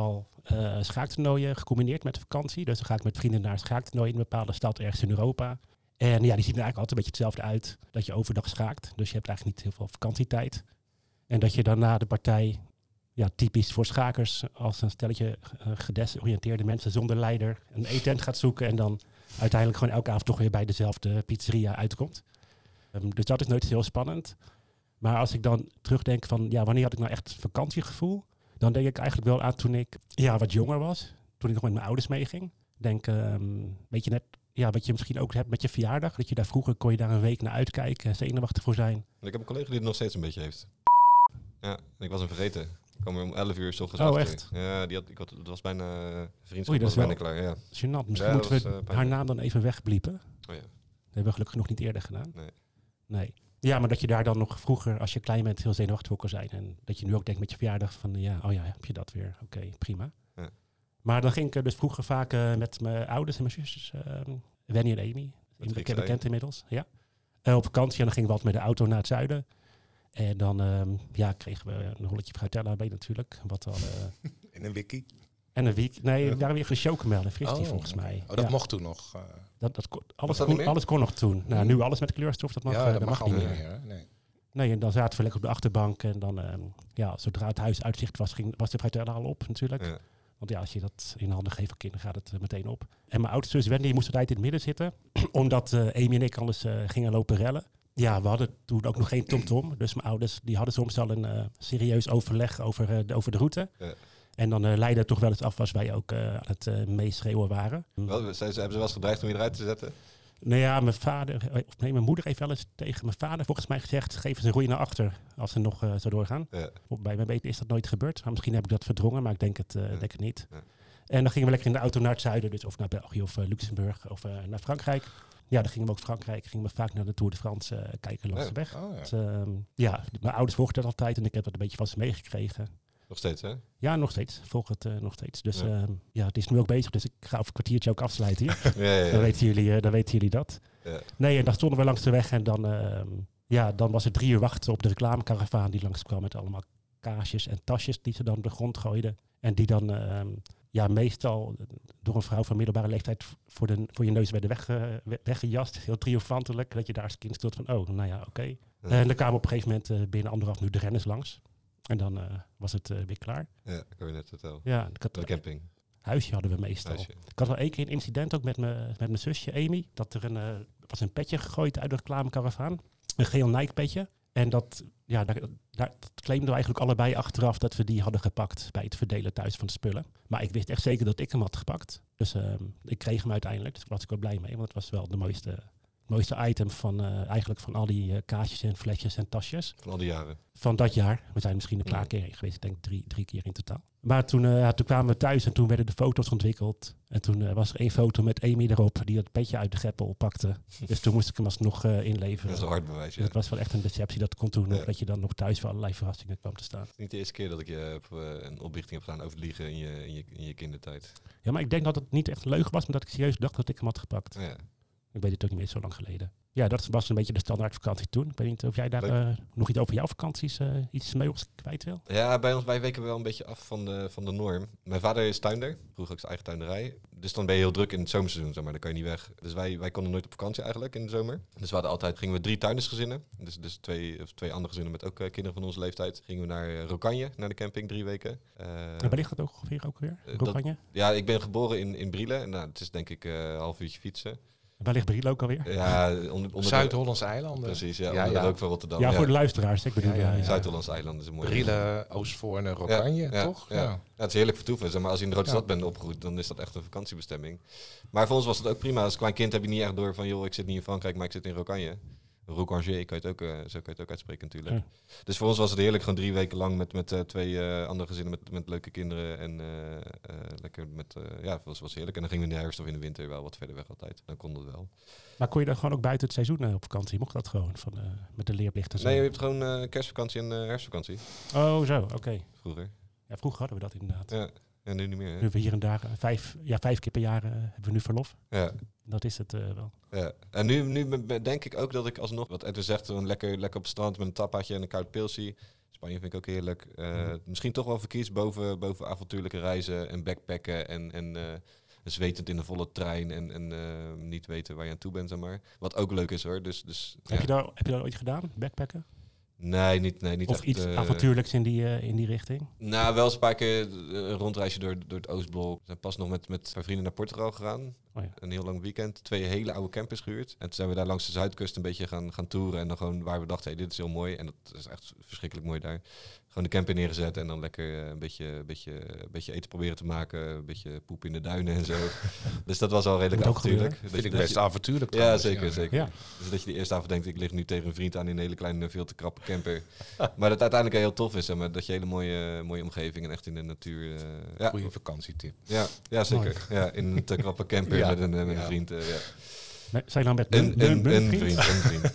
uh, schaaktoernooien gecombineerd met vakantie. Dus dan ga ik met vrienden naar een schaaktoernooi in een bepaalde stad ergens in Europa. En ja, die zien er eigenlijk altijd een beetje hetzelfde uit. Dat je overdag schaakt. Dus je hebt eigenlijk niet heel veel vakantietijd. En dat je dan na de partij, ja, typisch voor schakers, als een stelletje uh, gedesoriënteerde mensen zonder leider een eetent gaat zoeken. En dan uiteindelijk gewoon elke avond toch weer bij dezelfde pizzeria uitkomt. Um, dus dat is nooit heel spannend. Maar als ik dan terugdenk van, ja, wanneer had ik nou echt vakantiegevoel? Dan denk ik eigenlijk wel aan toen ik ja, wat jonger was. Toen ik nog met mijn ouders meeging. Denk, um, weet je net, ja, wat je misschien ook hebt met je verjaardag. Dat je daar vroeger kon je daar een week naar uitkijken, zenuwachtig voor zijn. Ik heb een collega die het nog steeds een beetje heeft. Ja, ik was hem vergeten. Ik kwam er om elf uur 's ochtends Oh, achter. echt? Ja, die had, ik had, het was bijna uh, vriendschap. Oei, dat was is bijna wel klaar, ja. gênant. Misschien Ja, moeten dat we was, uh, haar naam dan even wegbliepen. Oh ja. Dat hebben we gelukkig nog niet eerder gedaan. Nee. Nee. Ja, maar dat je daar dan nog vroeger, als je klein bent, heel zenuwachtig voor kon zijn. En dat je nu ook denkt met je verjaardag van, ja, oh ja, heb je dat weer. Oké, okay, prima. Ja. Maar dan ging ik dus vroeger vaak uh, met mijn ouders en mijn zusjes, uh, Wenny en Amy, bekend, bekend inmiddels, ja. Uh, op vakantie en dan gingen we altijd met de auto naar het zuiden. En dan um, ja, kregen we een rolletje fruitella mee natuurlijk. Wat al, uh, in een wiki. En een week. Nee, daar waren weer geen chocomel en fristie oh, volgens mij. Oh, dat ja. mocht toen nog. Uh, dat, dat kon, alles, dat kon, alles kon nog toen. Nou, hmm. nu alles met kleurstof, dat mag, ja, uh, dat dat mag, mag niet meer. meer hè? Nee. Nee, en dan zaten we lekker op de achterbank. En dan, um, ja, zodra het huis uitzicht was, ging, was de fruitella al op natuurlijk. Ja. Want ja, als je dat in handen geeft van kinderen, gaat het uh, meteen op. En mijn oudste zus Wendy moest altijd in het midden zitten. omdat uh, Amy en ik anders uh, gingen lopen rellen. Ja, we hadden toen ook nog geen TomTom. Dus mijn ouders die hadden soms al een uh, serieus overleg over, uh, de, over de route. Ja. En dan uh, leidde het toch wel eens af als wij ook uh, aan het uh, meeschreeuwen waren. Wel, hebben ze wel eens gedreigd om je eruit te zetten? Nou ja, mijn vader, of nee, mijn moeder heeft wel eens tegen mijn vader volgens mij gezegd, geef eens een roei naar achter als ze nog uh, zo doorgaan. Ja. Bij mijn weten is dat nooit gebeurd. Maar misschien heb ik dat verdrongen, maar ik denk het, uh, ja. denk het niet. Ja. En dan gingen we lekker in de auto naar het zuiden, dus of naar België of uh, Luxemburg of uh, naar Frankrijk. Ja, dan gingen we ook Frankrijk, gingen we vaak naar de Tour de France uh, kijken langs ja. de weg. Oh, ja. Dus, uh, ja, mijn ouders volgden dat altijd en ik heb dat een beetje van ze meegekregen. Nog steeds, hè? Ja, nog steeds. Volg het uh, nog steeds. Dus ja. Uh, ja, het is nu ook bezig, dus ik ga over een kwartiertje ook afsluiten hier. ja, ja, ja. Dan, weten jullie, uh, dan weten jullie dat. Ja. Nee, en dan stonden we langs de weg en dan, uh, ja, dan was het drie uur wachten op de reclamekaravaan die langskwam met allemaal kaasjes en tasjes die ze dan op de grond gooiden. En die dan uh, ja, meestal door een vrouw van middelbare leeftijd voor, de, voor je neus werden weg, uh, weggejast. Heel triomfantelijk, dat je daar als kind stond van, oh, nou ja, oké. Okay. Ja. Uh, en dan kwamen op een gegeven moment uh, binnen anderhalf uur de renners langs. En dan uh, was het uh, weer klaar. Ja, ik hoor je net vertellen. Ja, ik had de camping. Huisje hadden we meestal. Huisje. Ik had wel één keer een incident ook met, me, met mijn zusje Amy. Dat er een, uh, was een petje gegooid uit de reclamekaravaan. Een geel Nike petje. En dat, ja, daar, daar dat claimden we eigenlijk allebei achteraf dat we die hadden gepakt bij het verdelen thuis van de spullen. Maar ik wist echt zeker dat ik hem had gepakt. Dus uh, ik kreeg hem uiteindelijk. Dus daar was ik wel blij mee. Want het was wel de mooiste, het mooiste item van uh, eigenlijk van al die uh, kaasjes en flesjes en tasjes. Van al die jaren? Van dat jaar. We zijn misschien een paar ja. keer heen geweest. Ik denk drie, drie keer in totaal. Maar toen, uh, toen kwamen we thuis en toen werden de foto's ontwikkeld. En toen uh, was er één foto met Amy erop die het petje uit de greppel pakte. Dus toen moest ik hem alsnog uh, inleveren. Dat is een hard bewijs, ja. Dus het was wel echt een deceptie. Dat kon toen ja. nog, dat je dan nog thuis voor allerlei verrassingen kwam te staan. Het is niet de eerste keer dat ik je heb, uh, een oplichting heb gedaan over liegen in je, in, je, in je kindertijd. Ja, maar ik denk dat het niet echt een leugen was, maar dat ik serieus dacht dat ik hem had gepakt. Ja. Ik weet het ook niet meer zo lang geleden. Ja, dat was een beetje de standaard vakantie toen. Ik weet niet of jij daar uh, nog iets over jouw vakanties, uh, iets meubels kwijt wil? Ja, bij ons, wij weken wel een beetje af van de, van de norm. Mijn vader is tuinder, vroeger ook zijn eigen tuinderij. Dus dan ben je heel druk in het zomerseizoen, zeg maar. Dan kan je niet weg. Dus wij, wij konden nooit op vakantie eigenlijk in de zomer. Dus we hadden altijd, gingen we drie tuindersgezinnen. Dus, dus twee, of twee andere gezinnen met ook uh, kinderen van onze leeftijd. Gingen we naar uh, Rokanje, naar de camping, drie weken. Uh, en waar ligt dat ook ongeveer ook weer, Rokanje? Dat, ja, ik ben geboren in, in Brielen. En nou, het is denk ik uh, een half uurtje fietsen. Waar ligt Briel ook alweer? Ja, onder, onder Zuid-Hollandse eilanden. Precies, ja, ja, onder ja. de rook van Rotterdam. Ja, ja, voor de luisteraars. Ik bedoel, ja, ja, ja. Zuid-Hollandse eilanden is een mooie. Brielen, Oostvoorne, Rokanje, ja, ja, toch? Ja. Ja. Ja, het is heerlijk vertoeven. Zeg maar als je in de Rode Stad bent opgegroeid, dan is dat echt een vakantiebestemming. Maar voor ons was het ook prima. Als klein kind heb je niet echt door van, joh, ik zit niet in Frankrijk, maar ik zit in Rokanje. Rokanje, kan je het ook, uh, zo kan je het ook uitspreken natuurlijk. Ja. Dus voor ons was het heerlijk, gewoon drie weken lang met, met uh, twee uh, andere gezinnen met, met leuke kinderen. En uh, uh, lekker met, uh, ja, het was, was heerlijk. En dan gingen we in de herfst of in de winter wel wat verder weg altijd. Dan kon het wel. Maar kon je dan gewoon ook buiten het seizoen uh, op vakantie? Mocht dat gewoon, van, uh, met de leerplichten? Nee, je hebt gewoon uh, kerstvakantie en uh, herfstvakantie. Oh, zo, oké. Okay. Vroeger. Ja, vroeger hadden we dat inderdaad. Ja, ja nu niet meer. Hè? Nu hebben we hier en daar, uh, vijf, ja, vijf keer per jaar uh, hebben we nu verlof. Ja. Dat is het uh, wel. Ja. En nu, nu denk ik ook dat ik alsnog, wat Edwin zegt, een lekker, lekker op het strand met een tappaatje en een koud pilsie. Spanje vind ik ook heerlijk. Uh, Mhm. Misschien toch wel verkies boven, boven avontuurlijke reizen en backpacken en, en uh, zwetend in de volle trein en, en uh, niet weten waar je aan toe bent, zeg maar. Wat ook leuk is hoor. Dus, dus, Heb, ja. je daar, heb je dat ooit gedaan, backpacken? Nee, niet, nee, niet Of echt. iets uh, avontuurlijks in die, uh, in die richting? Nou, wel eens een paar keer een rondreisje door, door het Oostblok. We zijn pas nog met, met mijn vrienden naar Portugal gegaan. Oh ja. Een heel lang weekend. Twee hele oude campers gehuurd. En toen zijn we daar langs de Zuidkust een beetje gaan, gaan toeren. En dan gewoon waar we dachten, hey, dit is heel mooi. En dat is echt verschrikkelijk mooi daar. Gewoon de camper neergezet en dan lekker uh, een beetje, een beetje, een beetje eten proberen te maken. Een beetje poep in de duinen en zo. Dus dat was al redelijk Moet ook avontuurlijk. Dat Dat vind je- ik dat best je- avontuurlijk. Ja, trouwens, zeker, zeker. Ja. Dus dat je die eerste avond denkt, ik lig nu tegen een vriend aan in een hele kleine, veel te krappe camper. Maar dat uiteindelijk heel tof is. Zeg maar, dat je hele mooie, mooie omgeving en echt in de natuur... Uh, ja, Goeie vakantietip. ja, ja, zeker. Ja, in een te krappe camper Ja. met een, met een Ja. vriend. Uh, ja. Nee, zijn dan met Een, een, een, een, een vriend? vriend, een vriend.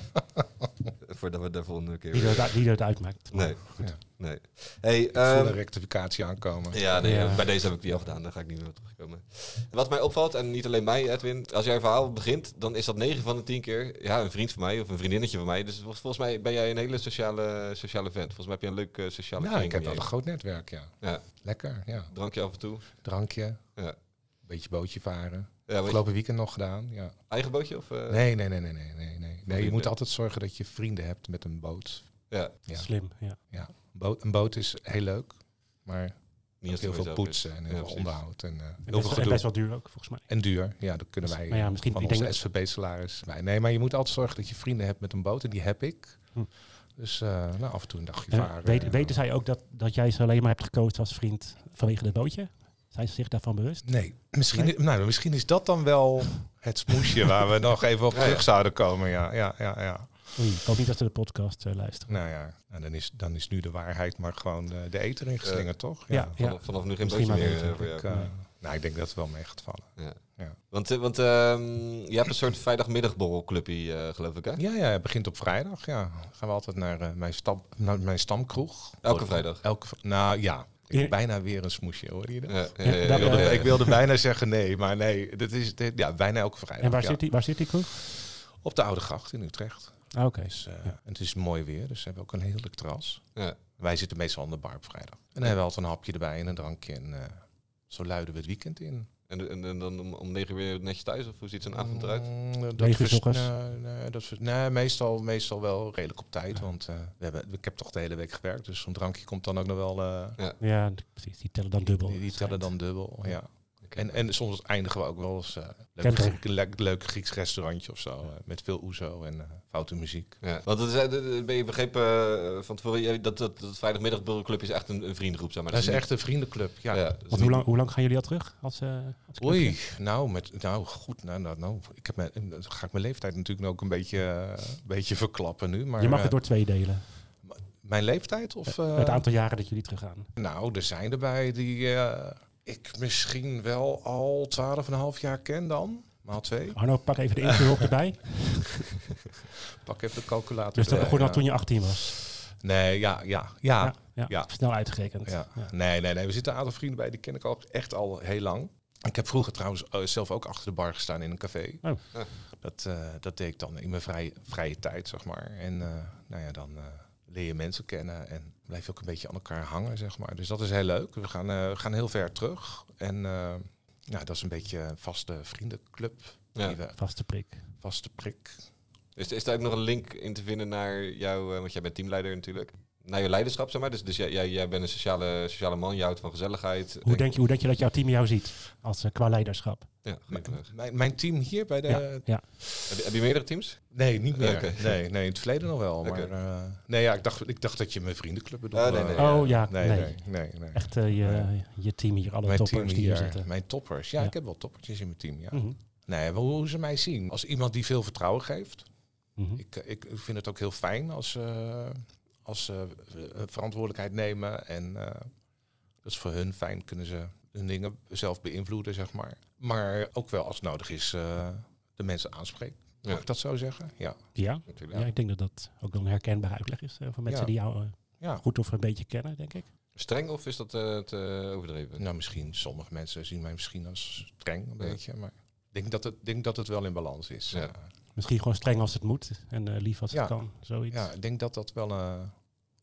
Voordat we de volgende keer... Die weer- dat, die dat uitmaakt. Nee, Ja. nee. Hey, Ik voel een ehm, rectificatie aankomen. ja, nee, Ja. bij deze heb ik die al gedaan. Daar ga ik niet meer op terugkomen. Wat mij opvalt, en niet alleen mij, Edwin. Als jij een verhaal begint, dan is dat negen van de tien keer... Ja, een vriend van mij of een vriendinnetje van mij. Dus vol- volgens mij ben jij een hele sociale, sociale vent. Volgens mij heb je een leuk uh, sociale Ja, kring ik heb om je wel een groot netwerk, ja. heen. Ja, Lekker, ja. drankje af en toe. Drankje, Ja. beetje bootje varen. Ja, weet je, Afgelopen weekend nog gedaan, ja. eigen bootje? Of, uh, Nee, nee, nee, nee, nee, nee, nee. Nee, je vrienden. moet altijd zorgen dat je vrienden hebt met een boot. Ja, Ja. Slim, ja. Ja, een boot, een boot is heel leuk, maar niet ook als heel het veel voor jezelf poetsen is. en heel Ja, veel precies. onderhoud en uh, En heel best, veel en gedoe. best wel duur ook, volgens mij. En duur, ja, dat kunnen wij Maar ja, misschien- van ik onze denk S V B-salaris bij. Nee, maar je moet altijd zorgen dat je vrienden hebt met een boot en die heb ik. Hm. Dus uh, nou, af en toe een dagje En varen. weet, en, weten zij ook dat, dat jij ze alleen maar hebt gekozen als vriend vanwege het bootje? Zijn ze zich daarvan bewust? Nee, misschien, Nee? Nou, misschien is dat dan wel het smoesje waar we nog even op Ja, terug ja. zouden komen. Ja, ja, ja, ja. Oei, ik hoop niet dat ze de podcast uh, luisteren. Nou ja, en dan, is, dan is nu de waarheid maar gewoon uh, de eter ingeslingerd, toch? Ja. Vanaf, vanaf nu geen Misschien bootje maar meer beter. uh, voor jou. Ik, uh, Nee. nou, ik denk dat het wel mee gaat vallen. Ja. Ja. Want, uh, want um, je hebt een soort vrijdagmiddagborrelclubje, uh, geloof ik, hè? Ja, ja, het begint op vrijdag. Ja. Gaan we altijd naar, uh, mijn, stam, naar mijn stamkroeg. Elke vrijdag. Elke, v- nou ja, Ja. bijna weer een smoesje, hoor je dat? Ja, ja, Ja, ja, ja, dat- Ik wilde, ja, ja. ik wilde bijna zeggen nee, maar nee, dat is dit, ja, bijna elke vrijdag. En waar, ja. zit die, waar zit die kroeg? Op de Oude Gracht in Utrecht. Ah, Oké. Dus, uh, Ja. en het is mooi weer, dus we hebben ook een heerlijk terras. Ja. Wij zitten meestal aan de bar op vrijdag. En dan hebben we altijd een hapje erbij en een drankje. En uh, zo luiden we het weekend in. En, en, en dan om, om negen uur weer netjes thuis? Of hoe ziet zo'n avond eruit? Mm, dat Negen uur vers- 's ochtends? nee, nee, dat vers- nee, meestal, meestal wel redelijk op tijd. Want uh, we hebben, ik heb toch de hele week gewerkt. Dus zo'n drankje komt dan ook nog wel... Uh, Ja, d- precies. Die tellen dan dubbel. Die, die tellen dan dubbel, ja. En, en soms eindigen we ook wel eens uh, leuk, Kent Griek, leuk, leuk Grieks restaurantje of zo. Uh, met veel oezo en uh, foute muziek. Ja. Want het is, uh, ben je begrepen uh, van tevoren jij- dat, dat, dat vrijdagmiddagborrelclubje is echt een, een vriendengroep, zeg maar. Dat is niet- echt een vriendenclub, ja. Ja, dat is Want niet- hoe lang, hoe lang gaan jullie al terug? Als, uh, als clubje? Oei, nou, met, nou goed, nou, nou, nou, ik heb mijn, dan ga ik mijn leeftijd natuurlijk ook een beetje, uh, beetje verklappen nu. Maar, Je mag uh, het door twee delen. mijn leeftijd? Of, uh, Het aantal jaren dat jullie teruggaan. Nou, er zijn erbij die uh, ik misschien wel al twaalf en een half jaar ken dan. Maal twee. Arno, pak even de invulhulp erbij. Pak even de calculator. Dus dat erbij, begon al ja. toen je achttien was. Nee, ja, ja, ja. Ja, ja. ja. Snel uitgerekend. Ja. Ja. Nee, nee, nee. We zitten een aantal vrienden bij, die ken ik al echt al heel lang. Ik heb vroeger trouwens uh, zelf ook achter de bar gestaan in een café. Oh. Ja. Dat, uh, dat deed ik dan in mijn vrije, vrije tijd, zeg maar. En uh, nou ja, dan uh, leer je mensen kennen en blijf je ook een beetje aan elkaar hangen, zeg maar. Dus dat is heel leuk. We gaan, uh, gaan heel ver terug. En uh, nou, dat is een beetje een vaste vriendenclub. Ja. Die we, Vaste prik. vaste prik. Is, is daar ook nog een link in te vinden naar jou, uh, want jij bent teamleider natuurlijk, naar je leiderschap, zeg maar. Dus, dus jij, jij, jij bent een sociale, sociale man, je houdt van gezelligheid. Hoe denk, je, hoe denk je dat jouw team jou ziet als uh, qua leiderschap? Ja, goeie vraag. Mijn, mijn team hier bij de... Ja, ja. Heb, je, heb je meerdere teams? Nee, niet meer. Oké. Nee, nee, in het verleden nog wel. Oké. Maar uh, nee, ja, ik dacht, ik dacht dat je mijn vriendenclub bedoelde. Oh, nee, nee. Oh ja, nee, nee. nee, nee, nee. Echt uh, je, Nee. je team hier, alle Mijn toppers team die hier hier, zitten. mijn toppers. Ja, Ja. ik heb wel toppertjes in mijn team, ja. Mhm. Nee, maar hoe ze mij zien. Als iemand die veel vertrouwen geeft. Mhm. Ik, ik vind het ook heel fijn als ze als, uh, verantwoordelijkheid nemen. En uh, dat is voor hun fijn, kunnen ze hun dingen zelf beïnvloeden, zeg maar. Maar ook wel als het nodig is, uh, de mensen aanspreken. Mag Ja. ik dat zo zeggen? Ja. Ja? Natuurlijk. Ja, ik denk dat dat ook wel een herkenbare uitleg is uh, voor mensen Ja. die jou uh, Ja. goed of een beetje kennen, denk ik. Streng of is dat uh, te overdreven? Nou, misschien, sommige mensen zien mij misschien als streng, een Ja. beetje. Maar ik denk dat, het, denk dat het wel in balans is. Ja. Uh, Misschien gewoon streng als het moet en uh, lief als Ja. het kan. Zoiets. ja, ik denk dat dat wel... Uh,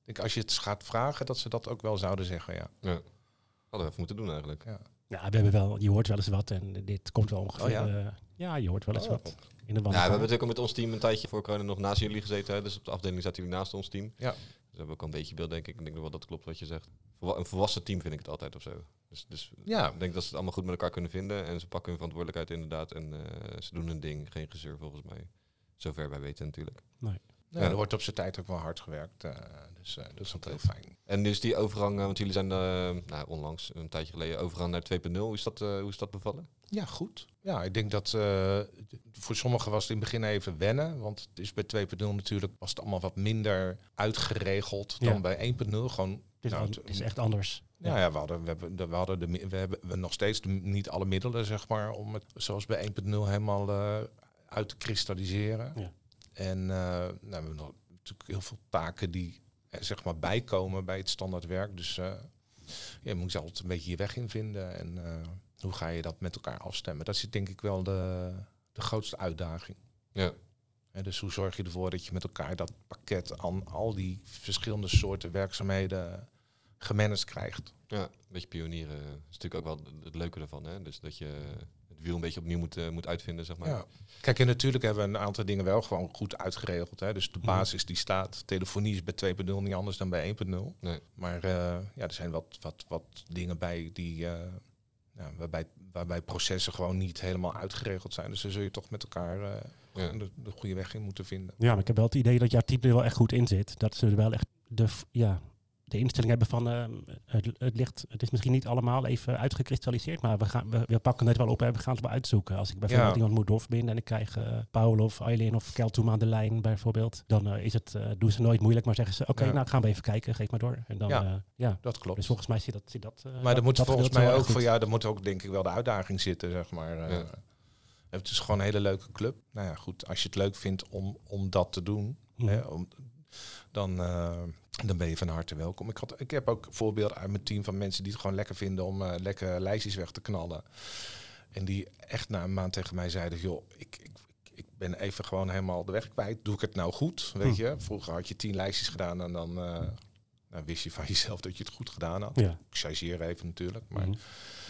denk als je het gaat vragen, dat ze dat ook wel zouden zeggen, ja. Ja. Hadden we even moeten doen eigenlijk. Ja. Ja, we hebben wel, je hoort wel eens wat en dit komt wel ongeveer. Oh, ja? Uh, ja, je hoort wel eens Oh. wat in de Ja, we hebben wandelgang. natuurlijk ook met ons team een tijdje voor corona nog naast jullie gezeten. Hè? Dus op de afdeling zaten jullie naast ons team. Ja. Dus we hebben ook al een beetje beeld, denk ik. Ik denk wel dat dat klopt wat je zegt. Volwa- een volwassen team vind ik het altijd of zo. Dus, dus Ja. ik denk dat ze het allemaal goed met elkaar kunnen vinden. En ze pakken hun verantwoordelijkheid inderdaad. En uh, ze doen hun ding. Geen gezeur volgens mij. Zover wij weten natuurlijk. Nee. Ja, Ja. er wordt op zijn tijd ook wel hard gewerkt. Uh, dus uh, dat is ook heel fijn. En dus die overgang, uh, want jullie zijn uh, nou, onlangs, een tijdje geleden, overgang naar twee punt nul. Hoe is dat, uh, hoe is dat bevallen? Ja, goed. Ja, ik denk dat uh, voor sommigen was het in het begin even wennen. Want het is bij twee punt nul natuurlijk was het allemaal wat minder uitgeregeld dan Ja. bij één punt nul. Gewoon, Het is, nou, al- het is echt anders. Ja, ja, we hadden, we hebben, we hadden de, we hebben we nog steeds de, niet alle middelen, zeg maar, om het zoals bij één punt nul helemaal uh, uit te kristalliseren. Ja. En uh, nou, we hebben nog natuurlijk heel veel taken die er, zeg maar bijkomen bij het standaardwerk. Dus uh, ja, je moet je altijd een beetje je weg in vinden. En uh, hoe ga je dat met elkaar afstemmen? Dat is denk ik wel de, de grootste uitdaging. Ja. En dus hoe zorg je ervoor dat je met elkaar dat pakket aan al die verschillende soorten werkzaamheden gemanaged krijgt? Ja, een beetje pionieren is natuurlijk ook wel het leuke ervan. Hè? Dus dat je het wiel een beetje opnieuw moet, uh, moet uitvinden, zeg maar. Ja. Kijk, en natuurlijk hebben we een aantal dingen wel gewoon goed uitgeregeld. Hè? Dus de basis die staat. Telefonie is bij twee punt nul niet anders dan bij één punt nul. Nee. Maar uh, ja, er zijn wat, wat, wat dingen bij die, uh, ja, waarbij, waarbij processen gewoon niet helemaal uitgeregeld zijn. Dus daar zul je toch met elkaar uh, Ja. de, de goede weg in moeten vinden. Ja, maar ik heb wel het idee dat jouw team er wel echt goed in zit. Dat ze er wel echt de, f- ja, de instelling hebben van uh, het, het ligt, het is misschien niet allemaal even uitgekristalliseerd, maar we, gaan, we, we pakken het wel op en we gaan het wel uitzoeken. Als ik bijvoorbeeld Ja. iemand moet doorverbinden en ik krijg uh, Paul of Eileen of Keltoem aan de lijn bijvoorbeeld, dan uh, is het, uh, doen ze nooit moeilijk, maar zeggen ze, oké, okay, Ja. nou gaan we even kijken, geef maar door. En dan, Ja. uh, ja. Dat klopt. Dus volgens mij zit dat... Zit dat uh, maar dat, er moet dat volgens gedeelte mij wel ook echt voor goed. jou, er moet ook denk ik wel de uitdaging zitten, zeg maar. Uh, Ja. Het is gewoon een hele leuke club. Nou ja, goed, als je het leuk vindt om, om dat te doen, Mhm. hè, om, dan, uh, dan ben je van harte welkom. Ik, had, ik heb ook voorbeelden uit mijn team van mensen die het gewoon lekker vinden om uh, lekker lijstjes weg te knallen. En die echt na een maand tegen mij zeiden, joh, ik, ik, ik ben even gewoon helemaal de weg kwijt. Doe ik het nou goed? Weet Hm. je, vroeger had je tien lijstjes gedaan en dan uh, nou, wist je van jezelf dat je het goed gedaan had. Ja. Ik chargeer even natuurlijk, maar... Mhm.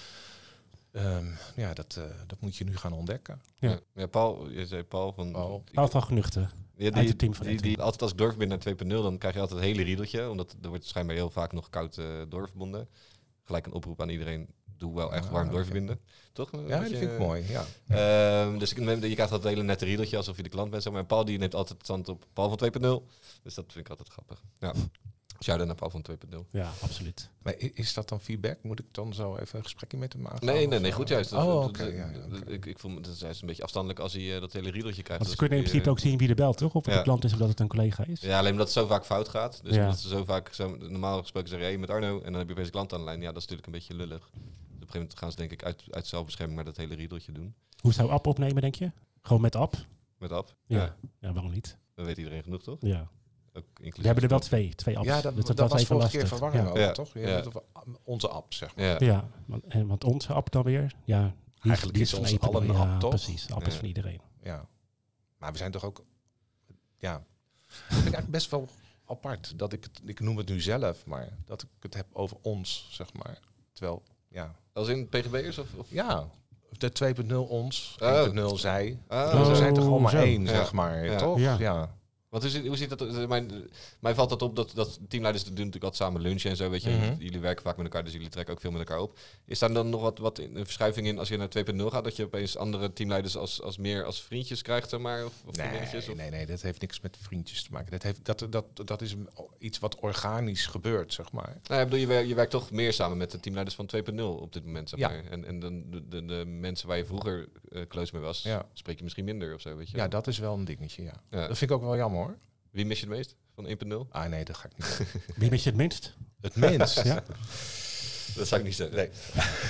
Um, ja, dat, uh, dat moet je nu gaan ontdekken. Ja. Ja. Ja, Paul, je zei Paul van... Paul. die- Paul van Genuchten. Ja, uit het team van die, Edwin. die, altijd als ik doorverbind naar twee punt nul, dan krijg je altijd het hele riedeltje. Omdat er wordt schijnbaar heel vaak nog koud uh, doorverbonden. Gelijk een oproep aan iedereen. Doe wel echt Ah, warm oké. doorverbinden. Toch? Een Ja, beetje, dat vind ik mooi. Ja. Ehm, dus ik, je krijgt altijd het hele nette riedeltje alsof je de klant bent. Zeg maar. En Paul die neemt altijd stand op Paul van twee punt nul. Dus dat vind ik altijd grappig. Ja. Shout-out naar Paul van twee punt nul. Ja, absoluut. Maar i- is dat dan feedback? Moet ik dan zo even een gesprekje met hem aangaan? Nee, nee, Of, nee, uh, goed juist. Dat- Oh, dat- oké. dat- ja, ja, dat- oké. Ik, ik vond het is een beetje afstandelijk als hij uh, dat hele riedeltje krijgt. Want ze Alsof kunnen in hij, principe uh, ook zien wie er belt, toch? Of het Ja. een klant is of dat het een collega is. Ja, alleen omdat het zo vaak fout gaat. Dus Ja. omdat ze zo vaak, zo, normaal gesproken zeggen, hey, met Arno. En dan heb je opeens een klant aan de lijn. Ja, dat is natuurlijk een beetje lullig. Dus op een gegeven moment gaan ze denk ik uit, uit zelfbescherming maar dat hele riedeltje doen. Hoe zou app opnemen, denk je? Gewoon met app? Met app. Ja. Ja. Ja, waarom niet? Dan weet iedereen genoeg, toch? Ja. Ook inclusief. We hebben er wel twee, twee apps. Ja, dat, dus dat, was was even vorige keer lastig. verwarring Ja. over, Ja. toch? Je Ja. hebt het over onze app, zeg maar. Ja. Ja, want, en, want onze app dan weer, ja, die Eigenlijk die is van ons één punt nul. allen een Ja, app, toch? precies. De app is Ja. van iedereen. Ja. Maar we zijn toch ook... Ja. Dat vind ik eigenlijk best wel apart. Dat ik het... Ik noem het nu zelf, maar dat ik het heb over ons, zeg maar. Terwijl, ja... Als in P G B'ers of... of? Ja, de twee punt nul ons, Oh. één punt nul zij. Ah, we zijn toch Oh, allemaal zo. één, Ja. zeg maar, Ja. toch? Ja. Ja. Want hoe zit, hoe zit dat? Mijn, mij valt dat op dat, dat teamleiders doen natuurlijk altijd samen lunchen en zo. Weet je, Mhm. jullie werken vaak met elkaar, dus jullie trekken ook veel met elkaar op. Is daar dan nog wat, wat in, een verschuiving in als je naar twee punt nul gaat? Dat je opeens andere teamleiders als, als meer als vriendjes krijgt, zeg maar? Of, of vriendinnetjes? Nee, Of? nee, nee, dat heeft niks met vriendjes te maken. Dat, heeft, dat, dat, dat is iets wat organisch gebeurt, zeg maar. Nou, ik bedoel, je, werkt, je werkt toch meer samen met de teamleiders van twee punt nul op dit moment, zeg Ja. maar. En, en dan de, de, de mensen waar je vroeger uh, close mee was, Ja. spreek je misschien minder of zo, weet je? Ja, dat is wel een dingetje, ja. Ja. Dat vind ik ook wel jammer, hoor. Wie mis je het meest van één punt nul? Ah, nee, dat ga ik niet doen. Wie mis je het minst? Het minst. Ja? Dat zou ik niet zeggen. Nee.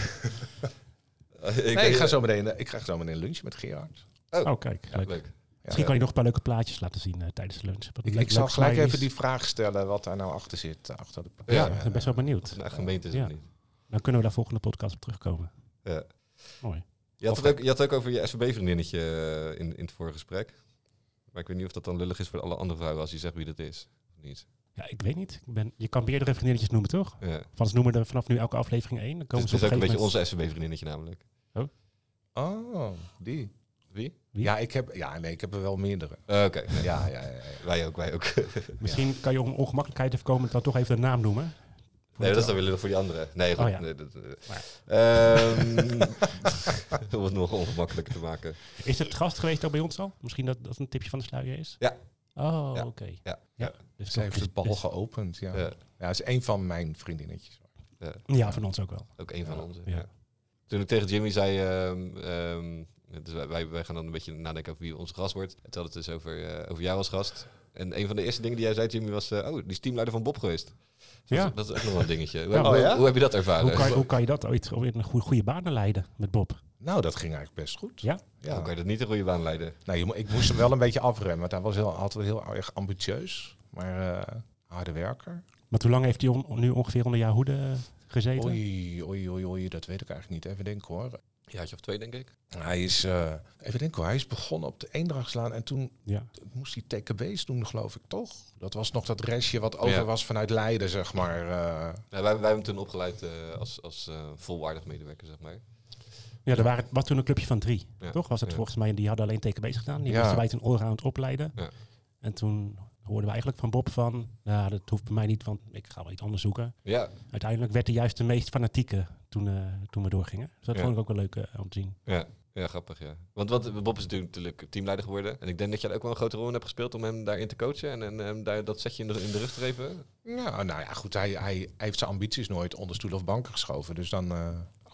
ik, Nee, denk- ik ga zo meteen, ik ga zo meteen lunchen met Gerard. Oh, kijk. Ja, Leuk. leuk. Misschien kan je nog een paar leuke plaatjes laten zien uh, tijdens de lunch. Wat Ik, leuk- ik zal leuke gelijk smileys. even die vraag stellen wat daar nou achter zit. Achter de Ja, Ja. ik ben best wel benieuwd. Of het nou gemeente is Ja. of niet. Dan kunnen we daar volgende podcast op terugkomen. Ja. Mooi. Je had, Of- het ook, je had ook over je S V B-vriendinnetje uh, in, in het vorige gesprek. Maar ik weet niet of dat dan lullig is voor alle andere vrouwen als je zegt wie dat is. Of niet. Ja, ik weet niet. Ik ben, je kan meerdere vriendinnetjes noemen, toch? Ja. Van ze noemen er vanaf nu elke aflevering één. Dan Dus komen het ze is op ook een beetje gegeven onze S V B-vriendinnetje namelijk. Oh, die. Wie? Wie? Ja, ik heb, ja, nee, ik heb er wel meerdere. Uh, Oké, nee. Ja, ja, ja, ja. wij ook, wij ook. moment- Misschien kan je om ongemakkelijkheid te voorkomen dan toch even de naam noemen. Nee, dat is dan weer voor die anderen. Nee, goed. Oh, ja. Nee, dat, uh, Maar- Ehm, om het nog ongemakkelijker te maken. Is het gast geweest ook bij ons al? Misschien dat dat een tipje van de sluier is? Ja. Oh, Ja. oké. Ja. Ja. Dus Ze heeft dus- het bal dus- geopend, ja. Ja. Ja, dat is een van mijn vriendinnetjes. Ja, Ja, van ons ook wel. ook een van onze. Ja. Ja. Toen ik tegen Jimmy zei, ehm, ehm, dus wij- wij, wij gaan dan een beetje nadenken over wie onze gast wordt. En toen had het dus over, eh, over jou als gast. En een van de eerste dingen die jij zei, Jimmy, was... eh, oh, die is teamleider van Bob geweest. Dus Ja. Dat, dat is ook nog wel een dingetje. Hoe, Ja. hoe- Oh, ja? hoe heb je dat ervaren? Hoe kan, hoe kan je dat ooit in een goede, goede banen leiden met Bob? Nou, dat ging eigenlijk best goed. Ja? Ja. Hoe kan je dat niet een goede baan leiden? Nou, je mo- ik moest hem wel een beetje afremmen, want hij was heel, altijd heel erg ambitieus. Maar uh, harde werker. Maar hoe lang heeft hij on- nu ongeveer onder jouw hoede gezeten? Oei, oei, oei, oei, dat weet ik eigenlijk niet. Even denken hoor. Een jaartje of twee, denk ik. Hij is, uh, even denken hoor, hij is begonnen op de Eendrachtslaan en toen Ja. moest hij T K B's doen, geloof ik, toch? Dat was nog dat restje wat over Ja. was vanuit Leiden, zeg maar. Uh. Ja, wij, wij hebben hem toen opgeleid uh, als, als uh, volwaardig medewerker, zeg maar. Ja, er waren, was toen een clubje van drie, Ja. toch? Was het Ja. volgens mij, die hadden alleen T K B's gedaan. Die Ja. moesten wij toen allround opleiden. Ja. En toen hoorden we eigenlijk van Bob van, nou, dat hoeft bij mij niet, want ik ga wel iets anders zoeken. Ja, Uiteindelijk werd hij juist de meest fanatieke toen, uh, toen we doorgingen. Dus dat Ja. vond ik ook wel leuk uh, om te zien. ja. Ja, grappig, ja. Want wat, Bob is natuurlijk teamleider geworden. En ik denk dat jij er ook wel een grote rol in hebt gespeeld om hem daarin te coachen. En, en hem daar dat setje in de, in de rug te geven. Ja, nou ja, goed, hij, hij, hij heeft zijn ambities nooit onder stoel of banken geschoven. Dus dan, uh,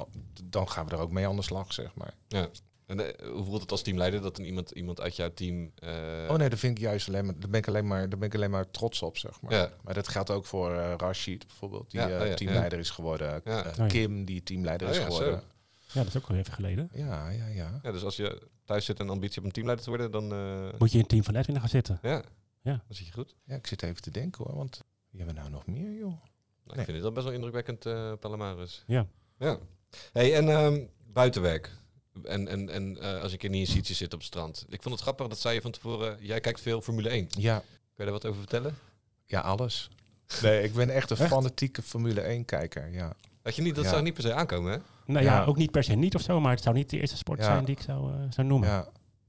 dan gaan we er ook mee aan de slag, zeg maar. Ja. En uh, hoe voelt het als teamleider dat een iemand, iemand uit jouw team... Uh... Oh nee, dat vind ik juist alleen maar, daar ben ik alleen maar, daar ben ik alleen maar trots op, zeg maar. Ja. Maar dat geldt ook voor uh, Rashid bijvoorbeeld, die Ja, uh, oh ja, teamleider ja. is geworden. Ja. Uh, Oh ja. Kim, die teamleider Oh is ja, geworden. zo. Ja, dat is ook al even geleden. Ja, ja, ja. Ja, dus als je thuis zit en ambitie op een teamleider te worden, dan... Uh... Moet je in het team van Edwin gaan zitten. Ja. Ja. Dan zit je goed. Ja, ik zit even te denken hoor, want wie hebben we nou nog meer, joh? Nou, Nee. Ik vind dit al best wel indrukwekkend, uh, Palamaris. Ja. Ja. Hey, en um, buitenwerk. En, en, en uh, als ik in een sietje zit op het strand. Ik vond het grappig, dat zei je van tevoren. Jij kijkt veel Formule één. Ja, Kun je daar wat over vertellen? ja, alles. Nee, ik ben echt een Echt? fanatieke Formule één kijker, ja. Had je niet, dat Ja. zou niet per se aankomen, hè? Nou ja, Ja. ook niet per se niet of zo, maar het zou niet de eerste sport Ja. zijn die ik zou, uh, zou noemen. Ja.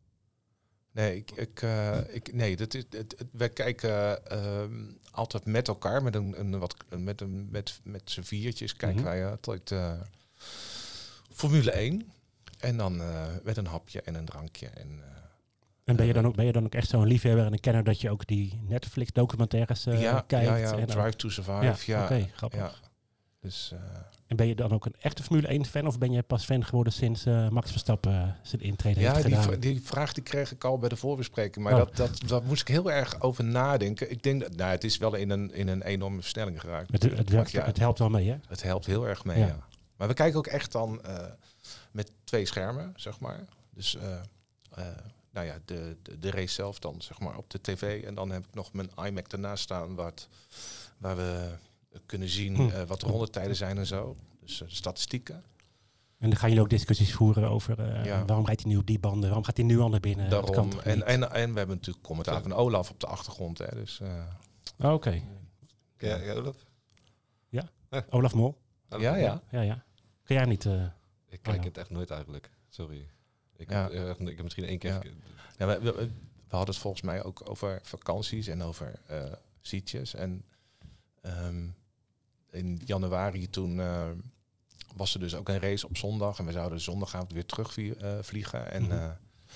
Nee, ik, ik, uh, ik, nee dat is, het, het, wij kijken uh, altijd met elkaar, met een, een wat, met een, met, met z'n viertjes kijken Mhm. wij altijd uh, Formule één. En dan uh, met een hapje en een drankje. En, uh, En ben je, dan ook, ben je dan ook echt zo'n liefhebber en een kenner dat je ook die Netflix-documentaires uh, ja, kijkt? ja, ja, en Drive ook- to Survive. ja, Ja, oké, grappig. ja. Dus, uh, En ben je dan ook een echte Formule één-fan of ben je pas fan geworden sinds uh, Max Verstappen uh, zijn intrede ja, heeft die, gedaan? vra- die vraag die kreeg ik al bij de voorbespreking. Maar Oh. dat, dat, dat moest ik heel erg over nadenken. Ik denk dat, nou, het is wel in een, in een enorme versnelling geraakt. Het, het, werkt- Ja. het helpt wel mee, hè? Het helpt heel erg mee, Ja. ja. Maar we kijken ook echt dan uh, met twee schermen, zeg maar. Dus, uh, uh, nou ja, de, de, de race zelf dan, zeg maar, op de tv. En dan heb ik nog mijn iMac ernaast staan, wat, waar we kunnen zien Hm. uh, wat de rondetijden zijn en zo. Dus uh, de statistieken. En dan gaan jullie ook discussies voeren over uh, Ja. waarom rijdt hij nu op die banden, waarom gaat hij nu al naar binnen? Dat kan Daarom. toch En, niet? en, en we hebben natuurlijk commentaar van Olaf op de achtergrond. Hè, dus, uh, Oh, Oké, Ken jij, jij, Olaf? Olaf Mol. ja, ja. Ja, ja. Kun jij niet... Uh, Ik kijk Oh, ja. het echt nooit eigenlijk. Sorry. Ik, Ja. heb, uh, ik heb misschien één keer... Ja. Ja, we, we, we hadden het volgens mij ook over vakanties en over uh, sietjes. En um, in januari toen uh, was er dus ook een race op zondag. En we zouden zondagavond weer terug uh, vliegen. En Mhm. uh,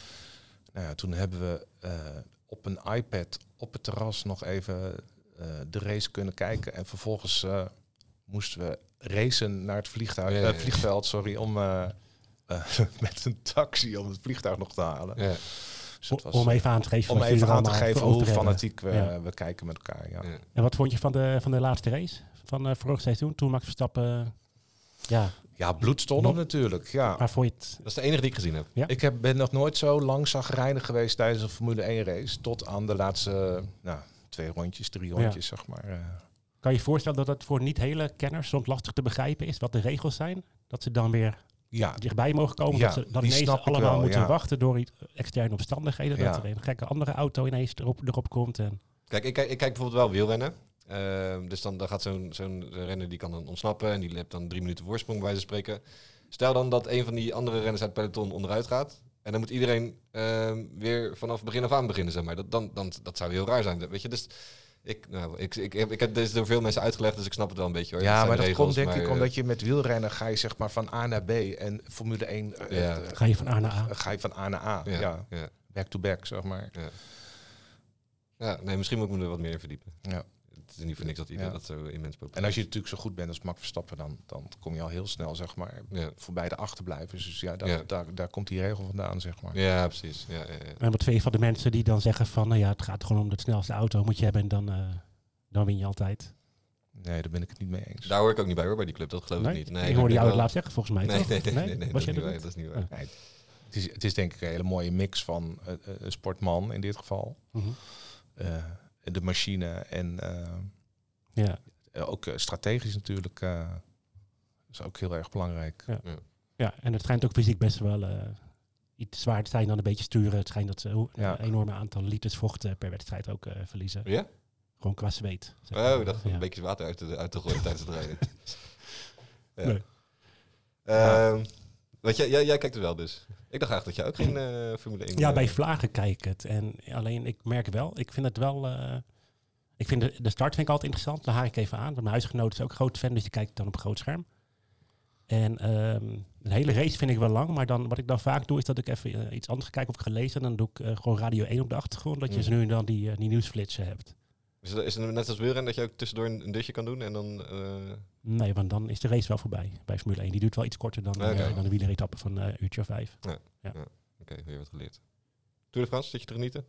nou ja, toen hebben we uh, op een iPad op het terras nog even uh, de race kunnen kijken. En vervolgens uh, moesten we racen naar het vliegtuig, Ja, ja, ja. uh, vliegveld, sorry, om uh, uh, met een taxi om het vliegtuig nog te halen. Ja. Dus het was, om even aan te geven, om wat jullie even er aan te allemaal geven voor over hoe hebben. fanatiek we, Ja. we kijken met elkaar. Ja. Ja. En wat vond je van de, van de laatste race van uh, vorig seizoen? Toen Max Verstappen... Uh, ja, Ja, bloedstollend natuurlijk. Ja. maar vond je het... Dat is de enige die ik gezien heb. Ja? Ik heb, ben nog nooit zo lang zagrijnig geweest tijdens een Formule één race. Tot aan de laatste nou, twee rondjes, drie rondjes, zeg maar. Uh, Kan je je voorstellen dat het voor niet hele kenners soms lastig te begrijpen is wat de regels zijn? Dat ze dan weer ja, dichtbij mogen komen? Ja, dat ze dan die ineens snap ik allemaal wel, moeten ja. wachten door iets externe omstandigheden? Ja. Dat er een gekke andere auto ineens erop, erop komt? En, Kijk, ik, kijk- ik kijk bijvoorbeeld wel wielrennen. Uh, dus dan, dan gaat zo'n, zo'n renner die kan dan ontsnappen en die heeft dan drie minuten voorsprong bij ze spreken. Stel dan dat een van die andere renners uit het peloton onderuit gaat. En dan moet iedereen uh, weer vanaf begin af aan beginnen, zeg maar. Dat, dan, dan, dat zou heel raar zijn, weet je. Dus ik, nou, ik, ik, ik, ik heb dit door veel mensen uitgelegd, dus ik snap het wel een beetje, hoor. Ja, dat maar dat regels, komt denk maar, ik uh, omdat je met wielrennen ga je zeg maar van A naar B. En Formule één uh, Ja. uh, Ga je van A naar A? ga je van A naar A. Ja, Ja, ja. back to back, zeg maar. Ja. ja, nee, misschien moet ik me er wat meer in verdiepen. Ja. Het is niet voor niks dat iedereen Ja. dat zo immens populair En als je is. natuurlijk zo goed bent als Max Verstappen, dan, dan kom je al heel snel, zeg maar, Ja. voorbij de achterblijvers. Dus ja, daar, Ja. daar, daar komt die regel vandaan, zeg maar. Ja, precies. Ja, ja, ja. En wat vind je van de mensen die dan zeggen van, nou ja, het gaat gewoon om de snelste auto moet je hebben en dan, uh, dan win je altijd. Nee, daar ben ik het niet mee eens. Daar hoor ik ook niet bij, hoor, bij die club. Dat geloof Nee? ik niet. Nee, ik ik hoorde denk jou het wel- laatst zeggen, volgens mij. Nee, toch? nee, nee, nee, nee, Was dat, is jij niet dat waar, dat is niet waar. Oh. Nee, het, is, het is denk ik een hele mooie mix van uh, uh, een sportman in dit geval. Mhm. Uh, de machine en uh, Ja. ook uh, strategisch natuurlijk uh, is ook heel erg belangrijk. Ja. Ja, en het schijnt ook fysiek best wel uh, iets zwaar te zijn dan een beetje sturen. Het schijnt dat ze uh, Ja. een enorme aantal liters vocht uh, per wedstrijd ook uh, verliezen. Ja? Gewoon qua zweet. zeg Oh, maar. ik dacht Ja. een beetje water uit te, uit te gooien tijdens het rijden. Ja. Nee. Ehm, weet je, jij, jij kijkt er wel dus. Ik dacht eigenlijk dat jij ook geen uh, Formule één... Ja, uh, bij Vlagen kijk ik het. En alleen, ik merk wel, ik vind het wel... Uh, ik vind de, de start vind ik altijd interessant. Dan haak ik even aan. Want mijn huisgenoot is ook groot fan, dus die kijkt dan op een groot scherm. En um, een hele race vind ik wel lang. Maar dan, wat ik dan vaak doe, is dat ik even uh, iets anders kijk of ik gelezen. En dan doe ik uh, gewoon Radio één op de achtergrond. Dat je Mm. zo nu en dan die, uh, die nieuwsflitsen hebt. Is het, is het net als wielrennen dat je ook tussendoor een, een dusje kan doen en dan... Uh... Nee, want dan is de race wel voorbij bij Formule één. Die duurt wel iets korter dan, Okay. uh, dan de wieleretappe van uh, een uurtje of vijf. Ja. Ja. Ja. Oké, okay, weer wat geleerd. Tour de France, zit je te genieten?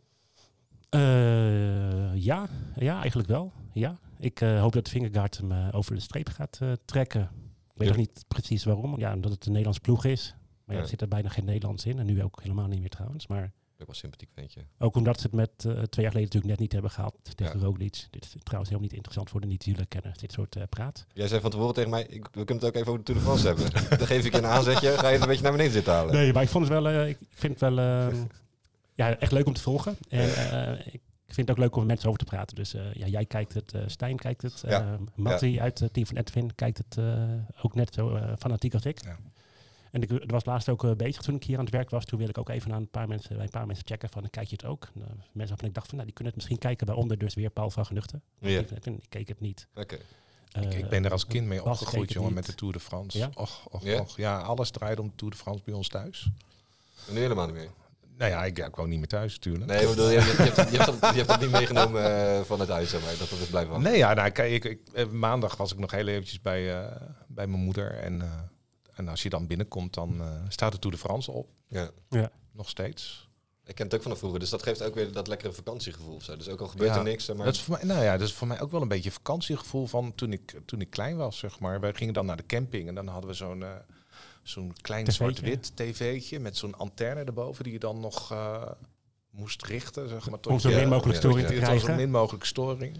Uh, ja, ja, eigenlijk wel. Ja. Ik uh, hoop dat Vingegaard hem uh, over de streep gaat uh, trekken. Ik weet Ja. nog niet precies waarom. Ja, omdat het een Nederlands ploeg is. Maar ja, Ja. er zit er bijna geen Nederlands in. En nu ook helemaal niet meer trouwens. Maar Ik was sympathiek ventje. ook omdat ze het met uh, twee jaar geleden natuurlijk net niet hebben gehaald tegen Ja. Roglic. Dit is trouwens helemaal niet interessant voor de niet-wielerkenners, dit soort uh, praat. Jij zei van tevoren tegen mij, ik, we kunnen het ook even over de Tour de France hebben. Dan geef ik je een aanzetje, ga je het een beetje naar beneden zitten halen. Nee, maar ik vond het wel, uh, ik vind het wel uh, ja, echt leuk om te volgen. En uh, ik vind het ook leuk om met mensen over te praten. Dus uh, ja, jij kijkt het, uh, Stijn kijkt het, uh, Ja. Matti uit het team van Edwin kijkt het uh, ook net zo uh, fanatiek als ik. Ja. En ik was laatst ook uh, bezig toen ik hier aan het werk was. Toen wilde ik ook even aan een paar mensen, bij een paar mensen checken van, kijk je het ook? Uh, mensen waarvan ik dacht van, nou, die kunnen het misschien kijken, waaronder dus weer Paul van Genuchten. Ja. Ik, ik, ik keek het niet. Oké. Uh, Ik, ik ben er als kind mee Bas opgegroeid, keek het jongen, niet. met de Tour de France. Ja? Och, och, Ja? och. Ja, alles draaide om de Tour de France bij ons thuis. En nu helemaal niet meer. Nou ja, ik, ja, ik woon niet meer thuis natuurlijk. Nee, ik bedoel, je, je, je, hebt, je, hebt dat, je hebt dat niet meegenomen uh, van het huis, zeg maar. Dat dat is blijven hangen. Nee, ja, nou, kijk, ik, ik, eh, maandag was ik nog heel eventjes bij, uh, bij mijn moeder. En, uh, en als je dan binnenkomt, dan uh, staat de Tour de France op. Ja. Ja. Nog steeds. Ik ken het ook vanaf vroeger, dus dat geeft ook weer dat lekkere vakantiegevoel of zo. Dus ook al gebeurt Ja, er niks, zeg maar. Dat is voor mij, nou ja, dat is voor mij ook wel een beetje vakantiegevoel van toen ik, toen ik klein was, zeg maar. Wij gingen dan naar de camping en dan hadden we zo'n... Uh, zo'n klein Tv'tje. zwart-wit tv'tje met zo'n antenne erboven die je dan nog uh, moest richten, zeg maar. tot Om zo je- min mogelijk ja, storing ja, te Het was zo krijgen. min mogelijk storing.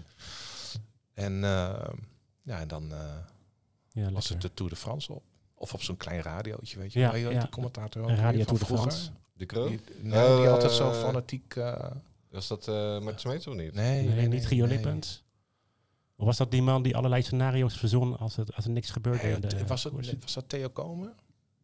En uh, ja, en dan uh, Ja, was het lekker. de Tour de France op. Of op zo'n klein radiootje, weet je. Ja, Ja, je ja. die commentator ook Een weer radio van Tour de vroeger. France. De Croo? Die, nee, die Oh, altijd zo eh, fanatiek... Uh, Was dat uh, Martin Smeets of niet? nee, Nee, nee, niet Gio nee. Lippens. Of was dat die man die allerlei scenario's verzon als, het, als er niks gebeurde? Nee, in de was, het, koers? was dat Theo Komen?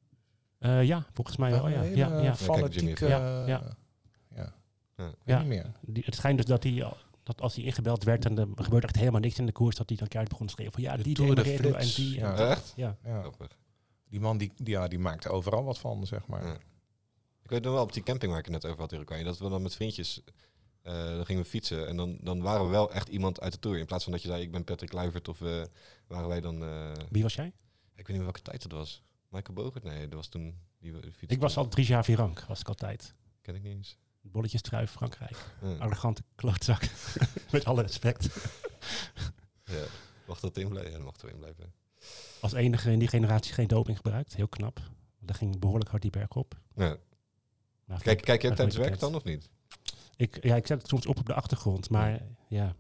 Uh, ja, volgens mij wel. Ja, Een ja, hele ja. fanatieke... Ja, ja. ja. Ja. Weet Ja. niet meer. Die, het schijnt dus dat hij, dat als hij ingebeld werd en er gebeurde echt helemaal niks in de koers, dat hij dan keihard begon te schreeuwen van ja, De die Tour de demereerde en Flits. die. Ja. En, Echt? ja. Ja. Grappig. Die man die, die, ja, die maakte overal wat van, zeg maar. Ja. Ik weet nog wel op die camping waar ik het net over had, Iroquois, dat we dan met vriendjes, uh, dan gingen we fietsen en dan, dan waren we wel echt iemand uit de Tour. In plaats van dat je zei, ik ben Patrick Kluivert of uh, waren wij dan... Uh, Wie was jij? ik weet niet meer welke tijd het was. Michael Bogert? Nee, dat was toen... Die, die fiets Ik was al drie jaar Virank, was ik altijd. Ken ik niet eens. Bolletjes trui Frankrijk. Ja. Arrogante klootzak. Met alle respect. Ja. Mag dat in blijven? Ja, dat mag erin blijven. Als enige in die generatie geen doping gebruikt. Heel knap. Dat ging behoorlijk hard die berg op. Ja. Maar Kijk, kijk je ook maar tijdens werk bekend. dan of niet? Ik, ja, ik zet het soms op op de achtergrond, maar ja,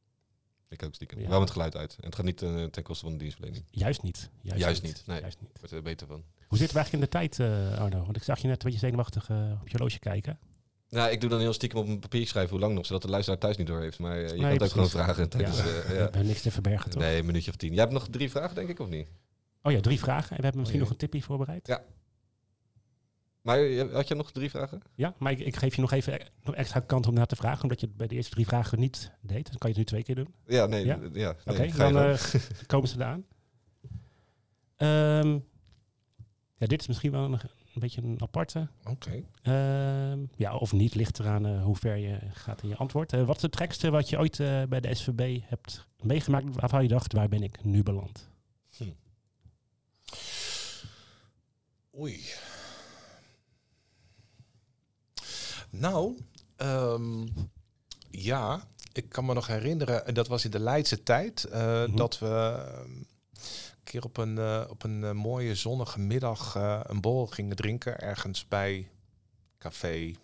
Ik ook stiekem. Ja. Wel met geluid uit. En het gaat niet uh, ten koste van de dienstverlening. juist niet. Juist, Juist niet, nee. Juist niet. Wordt er beter van. Hoe zit het eigenlijk in de tijd, uh, Arno? Want ik zag je net een beetje zenuwachtig uh, op je horloge kijken. Nou, ik doe dan heel stiekem op een papiertje schrijven hoe lang nog, zodat de luisteraar thuis niet door heeft. Maar uh, je Nee, kan het ook gewoon precies. vragen tijdens... Ja. Uh, We ja. hebben niks te verbergen, toch? Nee, een minuutje of tien. Jij hebt nog drie vragen, denk ik, of niet? Oh ja, drie vragen. En we hebben misschien Oh, nog een tipje voorbereid. Ja. Maar uh, had je nog drie vragen? Ja, maar ik, ik geef je nog even e- nog extra kant om naar te vragen. Omdat je het bij de eerste drie vragen niet deed. Dan kan je het nu twee keer doen. Ja, nee. Ja? ja Oké, nee, ga dan je uh, komen ze eraan. Um, ja, dit is misschien wel een, een beetje een aparte. Oké. Okay. Um, ja, of niet, ligt eraan uh, hoe ver je gaat in je antwoord. Uh, wat is het gekste wat je ooit uh, bij de S V B hebt meegemaakt, waarvan je dacht, waar ben ik nu beland? Hm. Oei. Nou, um, ja, ik kan me nog herinneren, en dat was in de Leidse tijd, uh, mm-hmm. dat we um, een keer op een, uh, op een uh, mooie zonnige middag uh, een borrel gingen drinken, ergens bij Café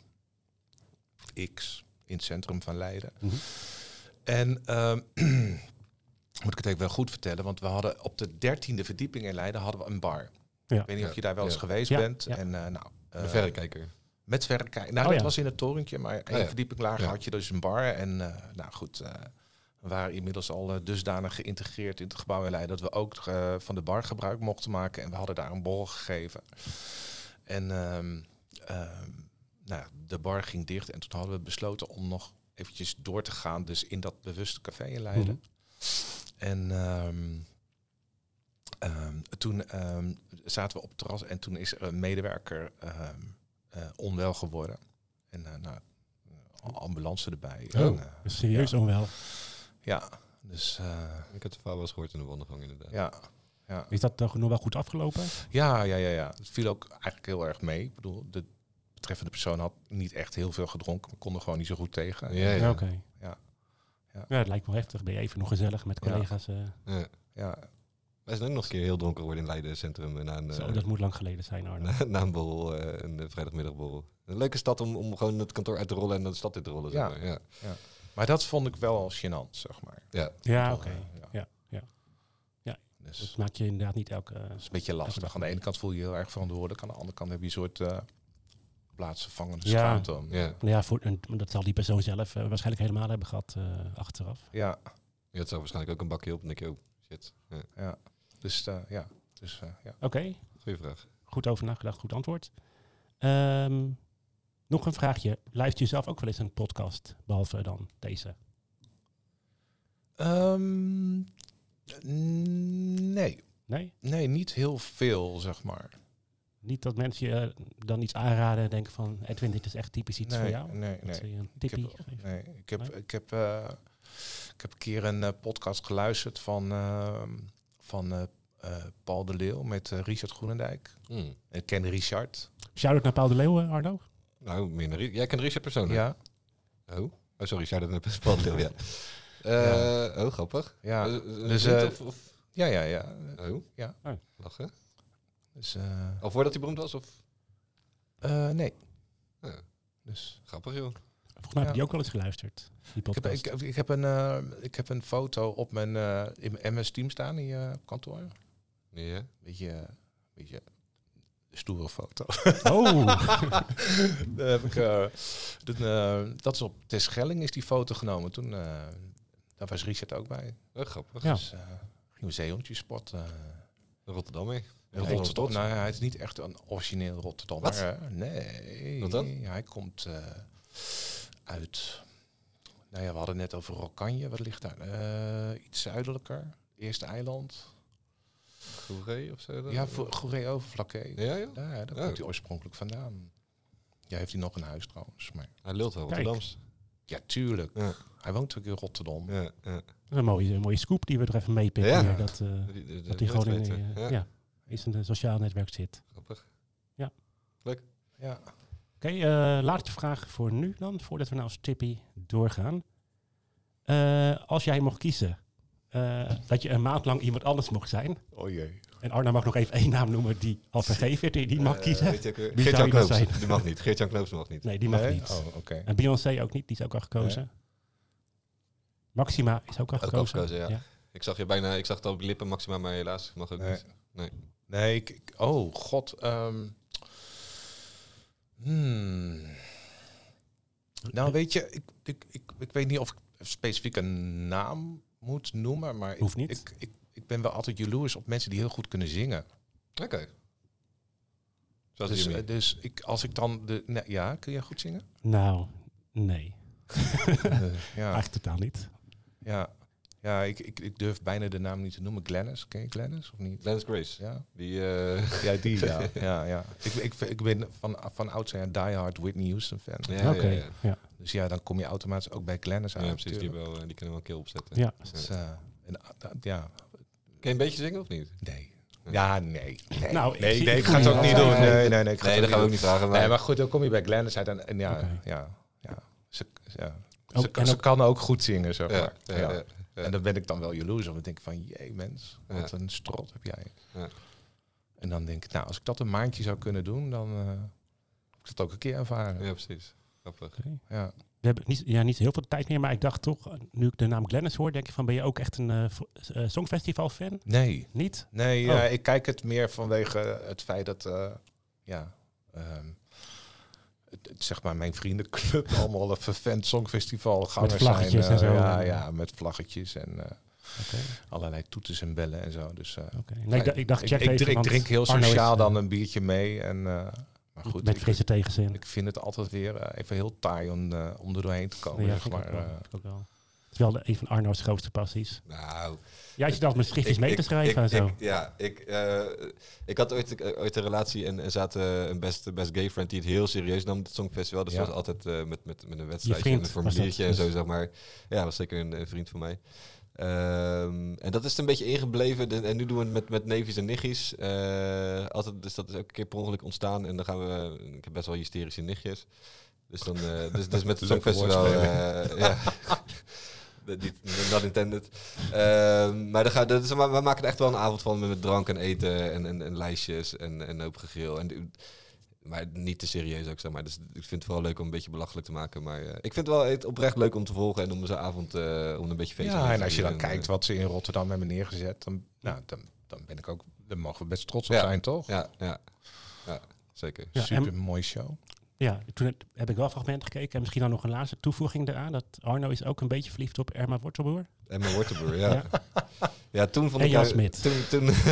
X in het centrum van Leiden. Mm-hmm. En um, moet ik het even wel goed vertellen, want we hadden op de dertiende verdieping in Leiden hadden we een bar. Ja. Ik weet niet of je daar wel eens ja. geweest ja. bent. Ja. En, uh, nou, uh, de verrekijker. Met verrekijker. Nou, oh, dat ja. was in het torentje, maar één oh, ja. verdieping lager ja. had je dus een bar. En uh, nou goed, uh, we waren inmiddels al uh, dusdanig geïntegreerd in het gebouw in Leiden dat we ook uh, van de bar gebruik mochten maken. En we hadden daar een borrel gegeven. En um, um, nou, de bar ging dicht en toen hadden we besloten om nog eventjes door te gaan. Dus in dat bewuste café in Leiden. Mm-hmm. En um, um, toen um, zaten we op het terras en toen is er een medewerker um, uh, onwel geworden. En uh, nou, ambulance erbij. Oh, en, uh, serieus ja. onwel. Ja, dus... Uh, ik heb de verhaal wel eens gehoord in de wandelgang inderdaad. Ja, ja. Is dat toch nog wel goed afgelopen? Ja, ja, ja, ja. Het viel ook eigenlijk heel erg mee. Ik bedoel, de betreffende persoon had niet echt heel veel gedronken. We konden gewoon niet zo goed tegen. Ja, ja. ja oké. Okay. Ja. Ja. ja, het lijkt me heftig. Ben je even nog gezellig met collega's? Ja. Uh... ja. ja. Wij zijn ook nog een keer heel dronken geworden in Leiden centrum. Na een, Zo, uh, dat moet lang geleden zijn, Arno. Na, na een borrel, uh, een vrijdagmiddagborrel. Een leuke stad om, om gewoon het kantoor uit te rollen en de stad in te rollen. Ja. Zeg maar. Ja. Ja. Maar dat vond ik wel gênant, zeg maar. Ja, ja oké. Okay. Uh, ja. ja. ja. Dus dat maakt je inderdaad niet elke... Dat is een beetje lastig. Aan de ene kant voel je je heel erg verantwoordelijk. Aan de andere kant heb je een soort uh, plaatsvervangende ja. schaamte. Ja, ja voor, en dat zal die persoon zelf uh, waarschijnlijk helemaal hebben gehad uh, achteraf. Ja. Ja, het zou waarschijnlijk ook een bakje op. En denk je, oh, shit. Ja. Ja. Dus uh, ja. Dus, uh, ja. Oké. Okay. Goeie vraag. Goed over nagedacht, goed antwoord. Um, nog een vraagje. Luister je zelf ook wel eens een podcast, behalve dan deze? Um, nee. Nee? Nee, niet heel veel, zeg maar. Niet dat mensen je dan iets aanraden en denken van... Edwin, dit is echt typisch iets nee, voor jou? Nee, nee. Je een tippie ik heb, nee, ik heb, nee? Ik heb, uh, ik heb een keer een uh, podcast geluisterd van, uh, van uh, uh, Paul de Leeuw met uh, Richard Groenendijk. Mm. Ik ken Richard. Shout-out naar Paul de Leeuw, Arno? Nou, meer naar Jij kent Richard persoonlijk? Ja. Oh, oh sorry, shout-out naar Paul de Leeuw, ja. Uh, ja. Oh, grappig. Ja. Uh, dus, uh, of, of? Ja, ja, ja. Oh? Ja. Oh. Lachen. Dus, uh, Al voordat hij beroemd was? Of? Uh, nee. Oh. Dus. Grappig, joh. Volgens mij ja. heb je ook wel eens geluisterd. Die podcast. Ik, heb, ik, ik, heb een, uh, ik heb een foto op mijn, uh, in mijn M S Team staan in je kantoor. Ja. Beetje, beetje stoere foto. Oh. Dan heb ik, uh, de, uh, dat is op Terschelling is die foto genomen. Toen uh, daar was Richard ook bij. Oh, grappig. Ja. Dus uh, gingen we zeehondjes spotten. Uh, Rotterdam mee. Rotterdam. Rotterdam. Nou, hij is niet echt een origineel Rotterdammer. Wat? Nee. Wat dan? Hij komt uh, uit... Nou ja, we hadden net over Rokanje. Wat ligt daar? Uh, iets zuidelijker. Eerste eiland. Goeree of zo? Ja, voor Goeree Overflakkee. Ja, ja? Daar, daar oh. komt hij oorspronkelijk vandaan. Ja, heeft hij nog een huis trouwens. Maar... Hij lult wel Rotterdams. Ja, tuurlijk. Ja. Hij woont ook in Rotterdam. Ja, ja. Een mooie, een mooie scoop die we er even meepikken. Ja. Hier, dat uh, de, de, dat hij gewoon in, uh, ja. Ja, is een sociaal netwerk zit. Grappig. Ja. Leuk. Ja. Oké, okay, uh, laatste vraag voor nu dan, voordat we nou als tippie doorgaan. Uh, als jij mocht kiezen, uh, dat je een maand lang iemand anders mocht zijn. Oh jee. En Arno mag nog even één naam noemen die al vergeven werd, die, die mag uh, kiezen. Geert-Jan Knoops, die mag niet. Geert-Jan Knoops mag niet. Nee, die mag nee? niet. Oh, okay. En Beyoncé ook niet, die is ook al gekozen. Nee. Maxima is ook al gekozen. Ook gekozen, ja. ja. Ik zag je bijna, ik zag het al op je lippen, Maxima, maar helaas mag ook nee. niet. Nee. Nee, ik, ik, oh god. Um, hmm. Nou, weet je, ik, ik, ik, ik weet niet of ik een specifieke naam moet noemen, maar Hoeft ik, niet. ik, ik, ik ben wel altijd jaloers op mensen die heel goed kunnen zingen. Oké. Okay. Zoals Dus, Jimmy. uh, dus ik, als ik dan de... Nee, ja, kun je goed zingen? Nou, nee. uh, ja, Eigenlijk totaal niet. ja, ja ik, ik, ik durf bijna de naam niet te noemen. Glennis, ken je Glennis of niet? Glennis Grace. Ja, Die, uh... ja die, ja. ja, ja. Ik, ik, ik ben van, van ouds een diehard Whitney Houston fan. Ja, Oké, okay. ja, ja. ja. Dus ja, dan kom je automatisch ook bij Glennis uit. Ja, precies. Die, wel, die kunnen wel een keel opzetten. Ja. Dus, uh, en, uh, ja. Kun je een beetje zingen of niet? Nee. Ja, nee. Nee, nou, nee, ik, nee, ik ik ga het ook niet doen. Nee, nee, nee. Ik ga nee, het dat gaan we ook niet vragen. Maar... Nee, maar goed, dan kom je bij Glennis uit. En, en ja, okay. ja, ja. Ze, ja. Oh, ze, kan, ze ook, kan ook goed zingen, zeg maar. Ja, ja, ja. ja, ja. En dan ben ik dan wel jaloers op. Dan denk ik van, jee mens, wat ja. een strot heb jij. Ja. En dan denk ik, nou, als ik dat een maandje zou kunnen doen, dan uh, ik dat ook een keer ervaren. Ja, precies. Grappig. Okay. Ja. We hebben niet, ja, niet heel veel tijd meer, maar ik dacht toch, nu ik de naam Glennis hoor, denk ik van, ben je ook echt een uh, uh, Songfestival-fan? Nee. Niet? Nee, oh. ja, ik kijk het meer vanwege het feit dat, uh, ja, um, het, het, zeg maar mijn vriendenclub allemaal een vervent Songfestival gangers met vlaggetjes zijn. Uh, en zo. Ja, ja, met vlaggetjes en uh, okay. allerlei toeters en bellen en zo. Dus uh, okay. nee, ik, ik dacht, check ik, ik, even, drink, ik drink heel sociaal is, dan een biertje mee en... Uh, Maar goed, met frisse ik, tegenzin. Ik vind het altijd weer uh, even heel taai om, uh, om er doorheen te komen. Ja, zeg maar. ook wel, Uh, ook wel. Het is wel de, een van Arno's grootste passies. Nou... Ja, je dacht met schriftjes mee ik, te schrijven ik, en zo. Ik, ja, ik, uh, ik had ooit, uh, ooit een relatie en, en zat uh, een best, best gay friend die het heel serieus nam, het Songfestival. Dus ja. was altijd uh, met, met, met een wedstrijdje en een formuliertje en zo, zeg maar. Ja, was zeker een, een vriend van mij. Um, en dat is een beetje ingebleven. De, en nu doen we het met, met neefjes en nichtjes. Uh, altijd, dus dat is ook een keer per ongeluk ontstaan. En dan gaan we... Uh, ik heb best wel hysterische nichtjes. Dus, dan, uh, dus, dus met het Songfestival... Uh, ja, niet, not intended. Uh, maar dan gaat, dat is, we maken er echt wel een avond van met drank en eten en, en, en lijstjes en, en hoop gegil. En, maar niet te serieus ook, zeg maar. Dus ik vind het vooral leuk om een beetje belachelijk te maken. Maar uh, ik vind het wel het oprecht leuk om te volgen en om zo'n avond uh, om een beetje feest te Ja, en als je dan en, kijkt uh, wat ze in Rotterdam hebben neergezet, dan, nou, dan, dan ben ik ook, dan mogen we best trots op ja, zijn, toch? Ja, ja, ja zeker. Ja, super mooi show. Ja, toen heb ik wel fragmenten gekeken. En misschien dan nog een laatste toevoeging eraan. Dat Arno is ook een beetje verliefd op Emma Wortelboer. Emma Wortelboer, ja. ja. Ja, toen vond en ik... Jan Smit. Toen, toen nee,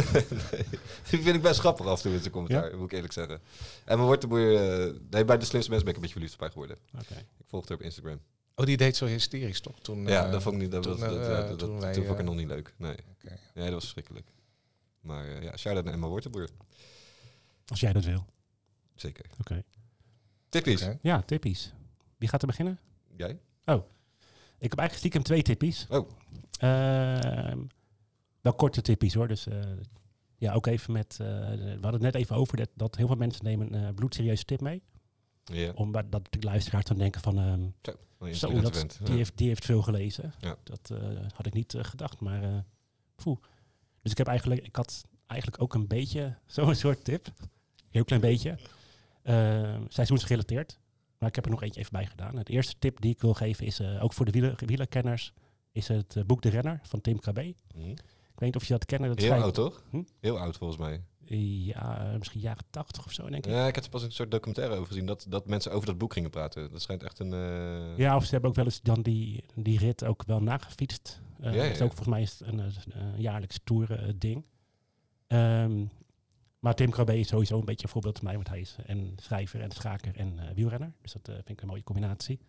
die vind ik best grappig af en toe in zijn commentaar, ja? moet ik eerlijk zeggen. Emma Wortelboer... Uh, nee, bij de slimste mensen ben ik een beetje verliefd op haar geworden. Okay. Ik volgde haar op Instagram. Oh, die deed zo hysterisch, toch? Toen, ja, uh, dat vond ik niet... Dat toen, was, dat, uh, ja, dat, toen, dat, wij, toen vond ik uh, het nog niet leuk. Nee. Okay. Nee, dat was verschrikkelijk. Maar uh, ja, shout-out naar Emma Wortelboer. Als jij dat wil. Zeker. Oké. Okay. Tippies. Okay. Ja, tippies. Wie gaat er beginnen? Jij? Oh. Ik heb eigenlijk stiekem twee tippies. Oh. Uh, wel korte tippies hoor. Dus uh, ja, ook even met... Uh, we hadden het net even over dat, dat heel veel mensen nemen een uh, bloedserieuze tip mee. Yeah. Omdat dat de luisteraars dan denken van... Um, zo, zo dat, die, ja. heeft, die heeft veel gelezen. Ja. Dat uh, had ik niet uh, gedacht, maar... Uh, poeh. Dus ik heb eigenlijk... Ik had eigenlijk ook een beetje zo'n soort tip. Heel klein beetje. Uh, seizoensgerelateerd. Maar ik heb er nog eentje even bij gedaan. De eerste tip die ik wil geven is, uh, ook voor de wieler, wielerkenners, is het uh, boek De Renner van Tim Krabbe. Mm-hmm. Ik weet niet of je dat kennen. Dat Heel schijnt... oud, toch? Hm? Heel oud, volgens mij. Ja, misschien jaren tachtig of zo, denk ik. Ja, ik heb er pas een soort documentaire over gezien, dat, dat mensen over dat boek gingen praten. Dat schijnt echt een... Uh... Ja, of ze hebben ook wel eens dan die, die rit ook wel nagefietst. Uh, ja, ja, ja. Dat is ook volgens mij is een, een, een jaarlijks tour uh, ding. Um, maar Tim Krabbe is sowieso een beetje een voorbeeld van mij, want hij is en schrijver en schaker en uh, wielrenner. Dus dat uh, vind ik een mooie combinatie.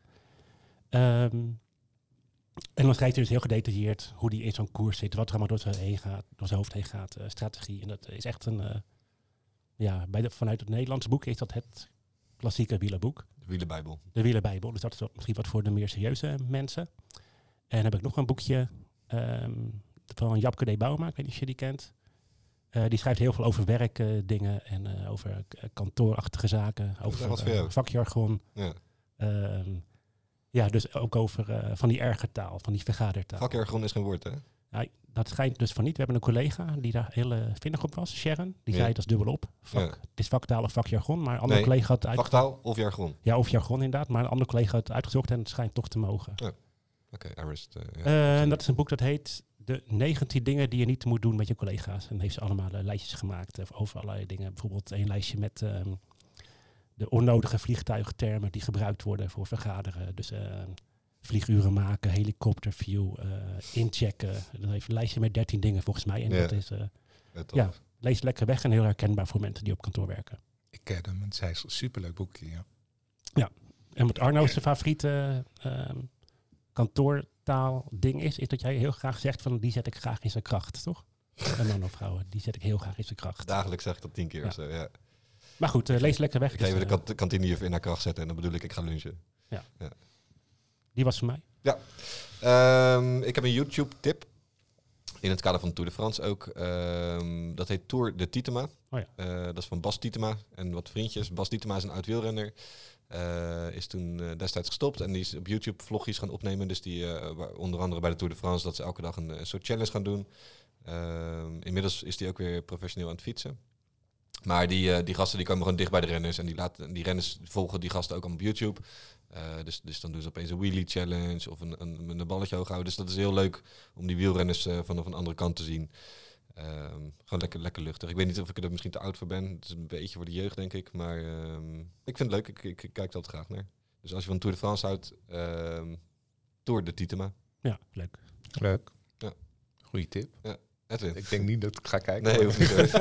Um, en dan schrijft hij dus heel gedetailleerd hoe hij in zo'n koers zit, wat er allemaal door zijn, heen gaat, door zijn hoofd heen gaat, uh, strategie. En dat is echt een, uh, ja, bij de, vanuit het Nederlandse boek is dat het klassieke wielerboek. De Wielerbijbel. De Wielerbijbel, dus dat is misschien wat voor de meer serieuze mensen. En dan heb ik nog een boekje um, van Japke D. Bouma, ik weet niet of je die kent. Uh, die schrijft heel veel over werkdingen uh, en uh, over uh, kantoorachtige zaken, over uh, vakjargon. Ja. Uh, ja, dus ook over uh, van die erge taal, van die vergadertaal. Vakjargon is geen woord, hè? Ja, dat schijnt dus van niet. We hebben een collega die daar heel uh, vinnig op was, Sharon. Die ja. zei dat is dubbel op. Vak, ja. Het is vaktaal of vakjargon, maar een andere nee, collega had het uitgezocht. Vaktaal of jargon? Ja, of jargon inderdaad. Maar een andere collega had het uitgezocht en het schijnt toch te mogen. Ja. Oké, okay, Arist. Uh, ja. uh, en dat is een boek dat heet De negentien dingen die je niet moet doen met je collega's. En heeft ze allemaal uh, lijstjes gemaakt uh, over allerlei dingen. Bijvoorbeeld een lijstje met um, de onnodige vliegtuigtermen die gebruikt worden voor vergaderen. Dus uh, vlieguren maken, helikopterview, uh, inchecken. Dat heeft een lijstje met dertien dingen volgens mij. En Ja. dat is, uh, Ja, ja, lees lekker weg en heel herkenbaar voor mensen die op kantoor werken. Ik ken hem, het is een superleuk boekje. Ja. En wat Arno's favoriete uh, kantoortaal ding is, is dat jij heel graag zegt van die zet ik graag in zijn kracht, toch? Een man of vrouw, die zet ik heel graag in zijn kracht. Dagelijks zeg ik dat tien keer Ja. of zo, ja. Maar goed, uh, lees lekker weg. Ik ga even Dus, de uh, kant- kantine hier in haar kracht zetten en dan bedoel ik, ik ga lunchen. die was voor mij. Um, ik heb een YouTube-tip. In het kader van Tour de France ook. Um, dat heet Tour de Tietema. Oh ja. Uh, dat is van Bas Tietema en wat vriendjes. Bas Tietema is een oud wielrenner. Uh, is toen uh, destijds gestopt en die is op YouTube vlogjes gaan opnemen. Dus die uh, waar, onder andere bij de Tour de France, dat ze elke dag een, een soort challenge gaan doen. Um, inmiddels is die ook weer professioneel aan het fietsen. Maar die, uh, die gasten die komen gewoon dicht bij de renners. En die, laten, die renners volgen die gasten ook allemaal op YouTube. Uh, dus, dus dan doen ze opeens een wheelie challenge of een, een, een balletje hoog houden. Dus dat is heel leuk om die wielrenners uh, vanaf een andere kant te zien. Um, gewoon lekker, lekker luchtig. Ik weet niet of ik er misschien te oud voor ben. Het is een beetje voor de jeugd, denk ik. Maar um, ik vind het leuk. Ik, ik, ik kijk er altijd graag naar. Dus als je van Tour de France houdt, um, Tour de Tietema. Ja, leuk. Leuk. Ja. Goeie tip. Edwin. Ik denk niet dat ik ga kijken. Nee, hoeft niet.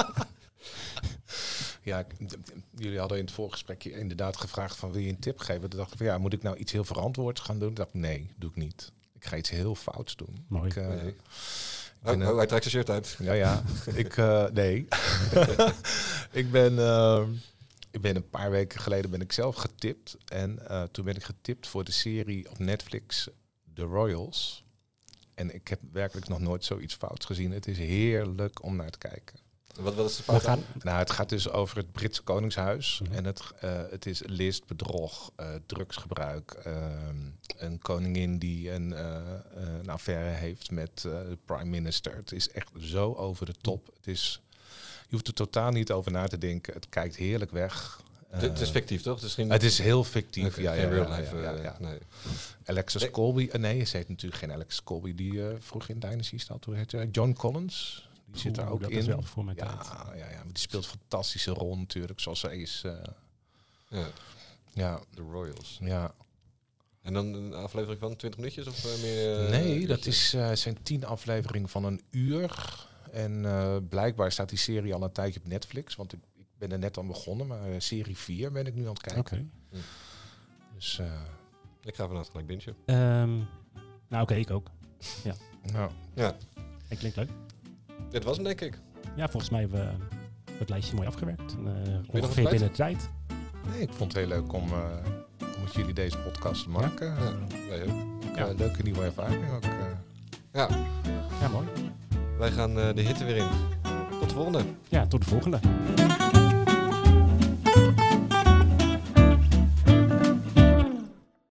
Ja, ik- d- d- jullie hadden in het voorgesprekje inderdaad gevraagd van wil je een tip geven? Toen dacht ik van ja, moet ik nou iets heel verantwoords gaan doen? Toen dacht ik nee, doe ik niet. Ik ga iets heel fouts doen. Mooi. Ik, uh, Nee. ik Oh, ben, uh, oh, hij trekt zijn shirt uit. ja, ja. ik, uh, nee. ik ben... Uh, ik ben een paar weken geleden ben ik zelf getipt. En uh, toen ben ik getipt voor de serie op Netflix The Royals. En ik heb werkelijk nog nooit zoiets fouts gezien. Het is heerlijk om naar te kijken. Wat, wat is de We fout gaan, aan? Nou, het gaat dus over het Britse Koningshuis. Mhm. En het, uh, het is list, bedrog, uh, drugsgebruik. Uh, een koningin die een, uh, uh, een affaire heeft met uh, de prime minister. Het is echt zo over de top. Het is, je hoeft er totaal niet over na te denken. Het kijkt heerlijk weg. Uh, Het is fictief, toch? Het is, geen, het is heel fictief. geen Ja, ja, real ja, life. ja, ja, uh, ja. Nee. Alexis Nee. Colby. Uh, nee, ze heet natuurlijk geen Alexis Colby. Die uh, vroeg in Dynasty staat. Hoe heet hij? John Collins. Die zit er Oeh, ook dat in. is wel voor mijn tijd. Ja, ja, ja, maar die speelt een fantastische rol natuurlijk, zoals zij is. Uh, Ja, ja, de Royals. ja. En dan een aflevering van twintig minuutjes of uh, meer? Uh, Nee, dat uurtje? is, uh, zijn tien afleveringen van een uur. En uh, blijkbaar staat die serie al een tijdje op Netflix, want ik, ik ben er net aan begonnen, maar uh, serie vier ben ik nu aan het kijken. Oké. Dus, uh, Ik ga vanavond gelijk bingen. Ehm, nou, oké, ik ook. nou, Ja, Het klinkt leuk. dit was hem denk ik. Ja, volgens mij hebben we het lijstje mooi afgewerkt. Uh, nog ongeveer een binnen de tijd. nee, ik vond het heel leuk om, uh, om met jullie deze podcast te maken. Ja, Uh, wij ook. ja. Uh, leuke nieuwe ervaring ook. Uh. Ja, Ja, mooi. wij gaan uh, de hitte weer in. Tot de volgende. Ja, tot de volgende.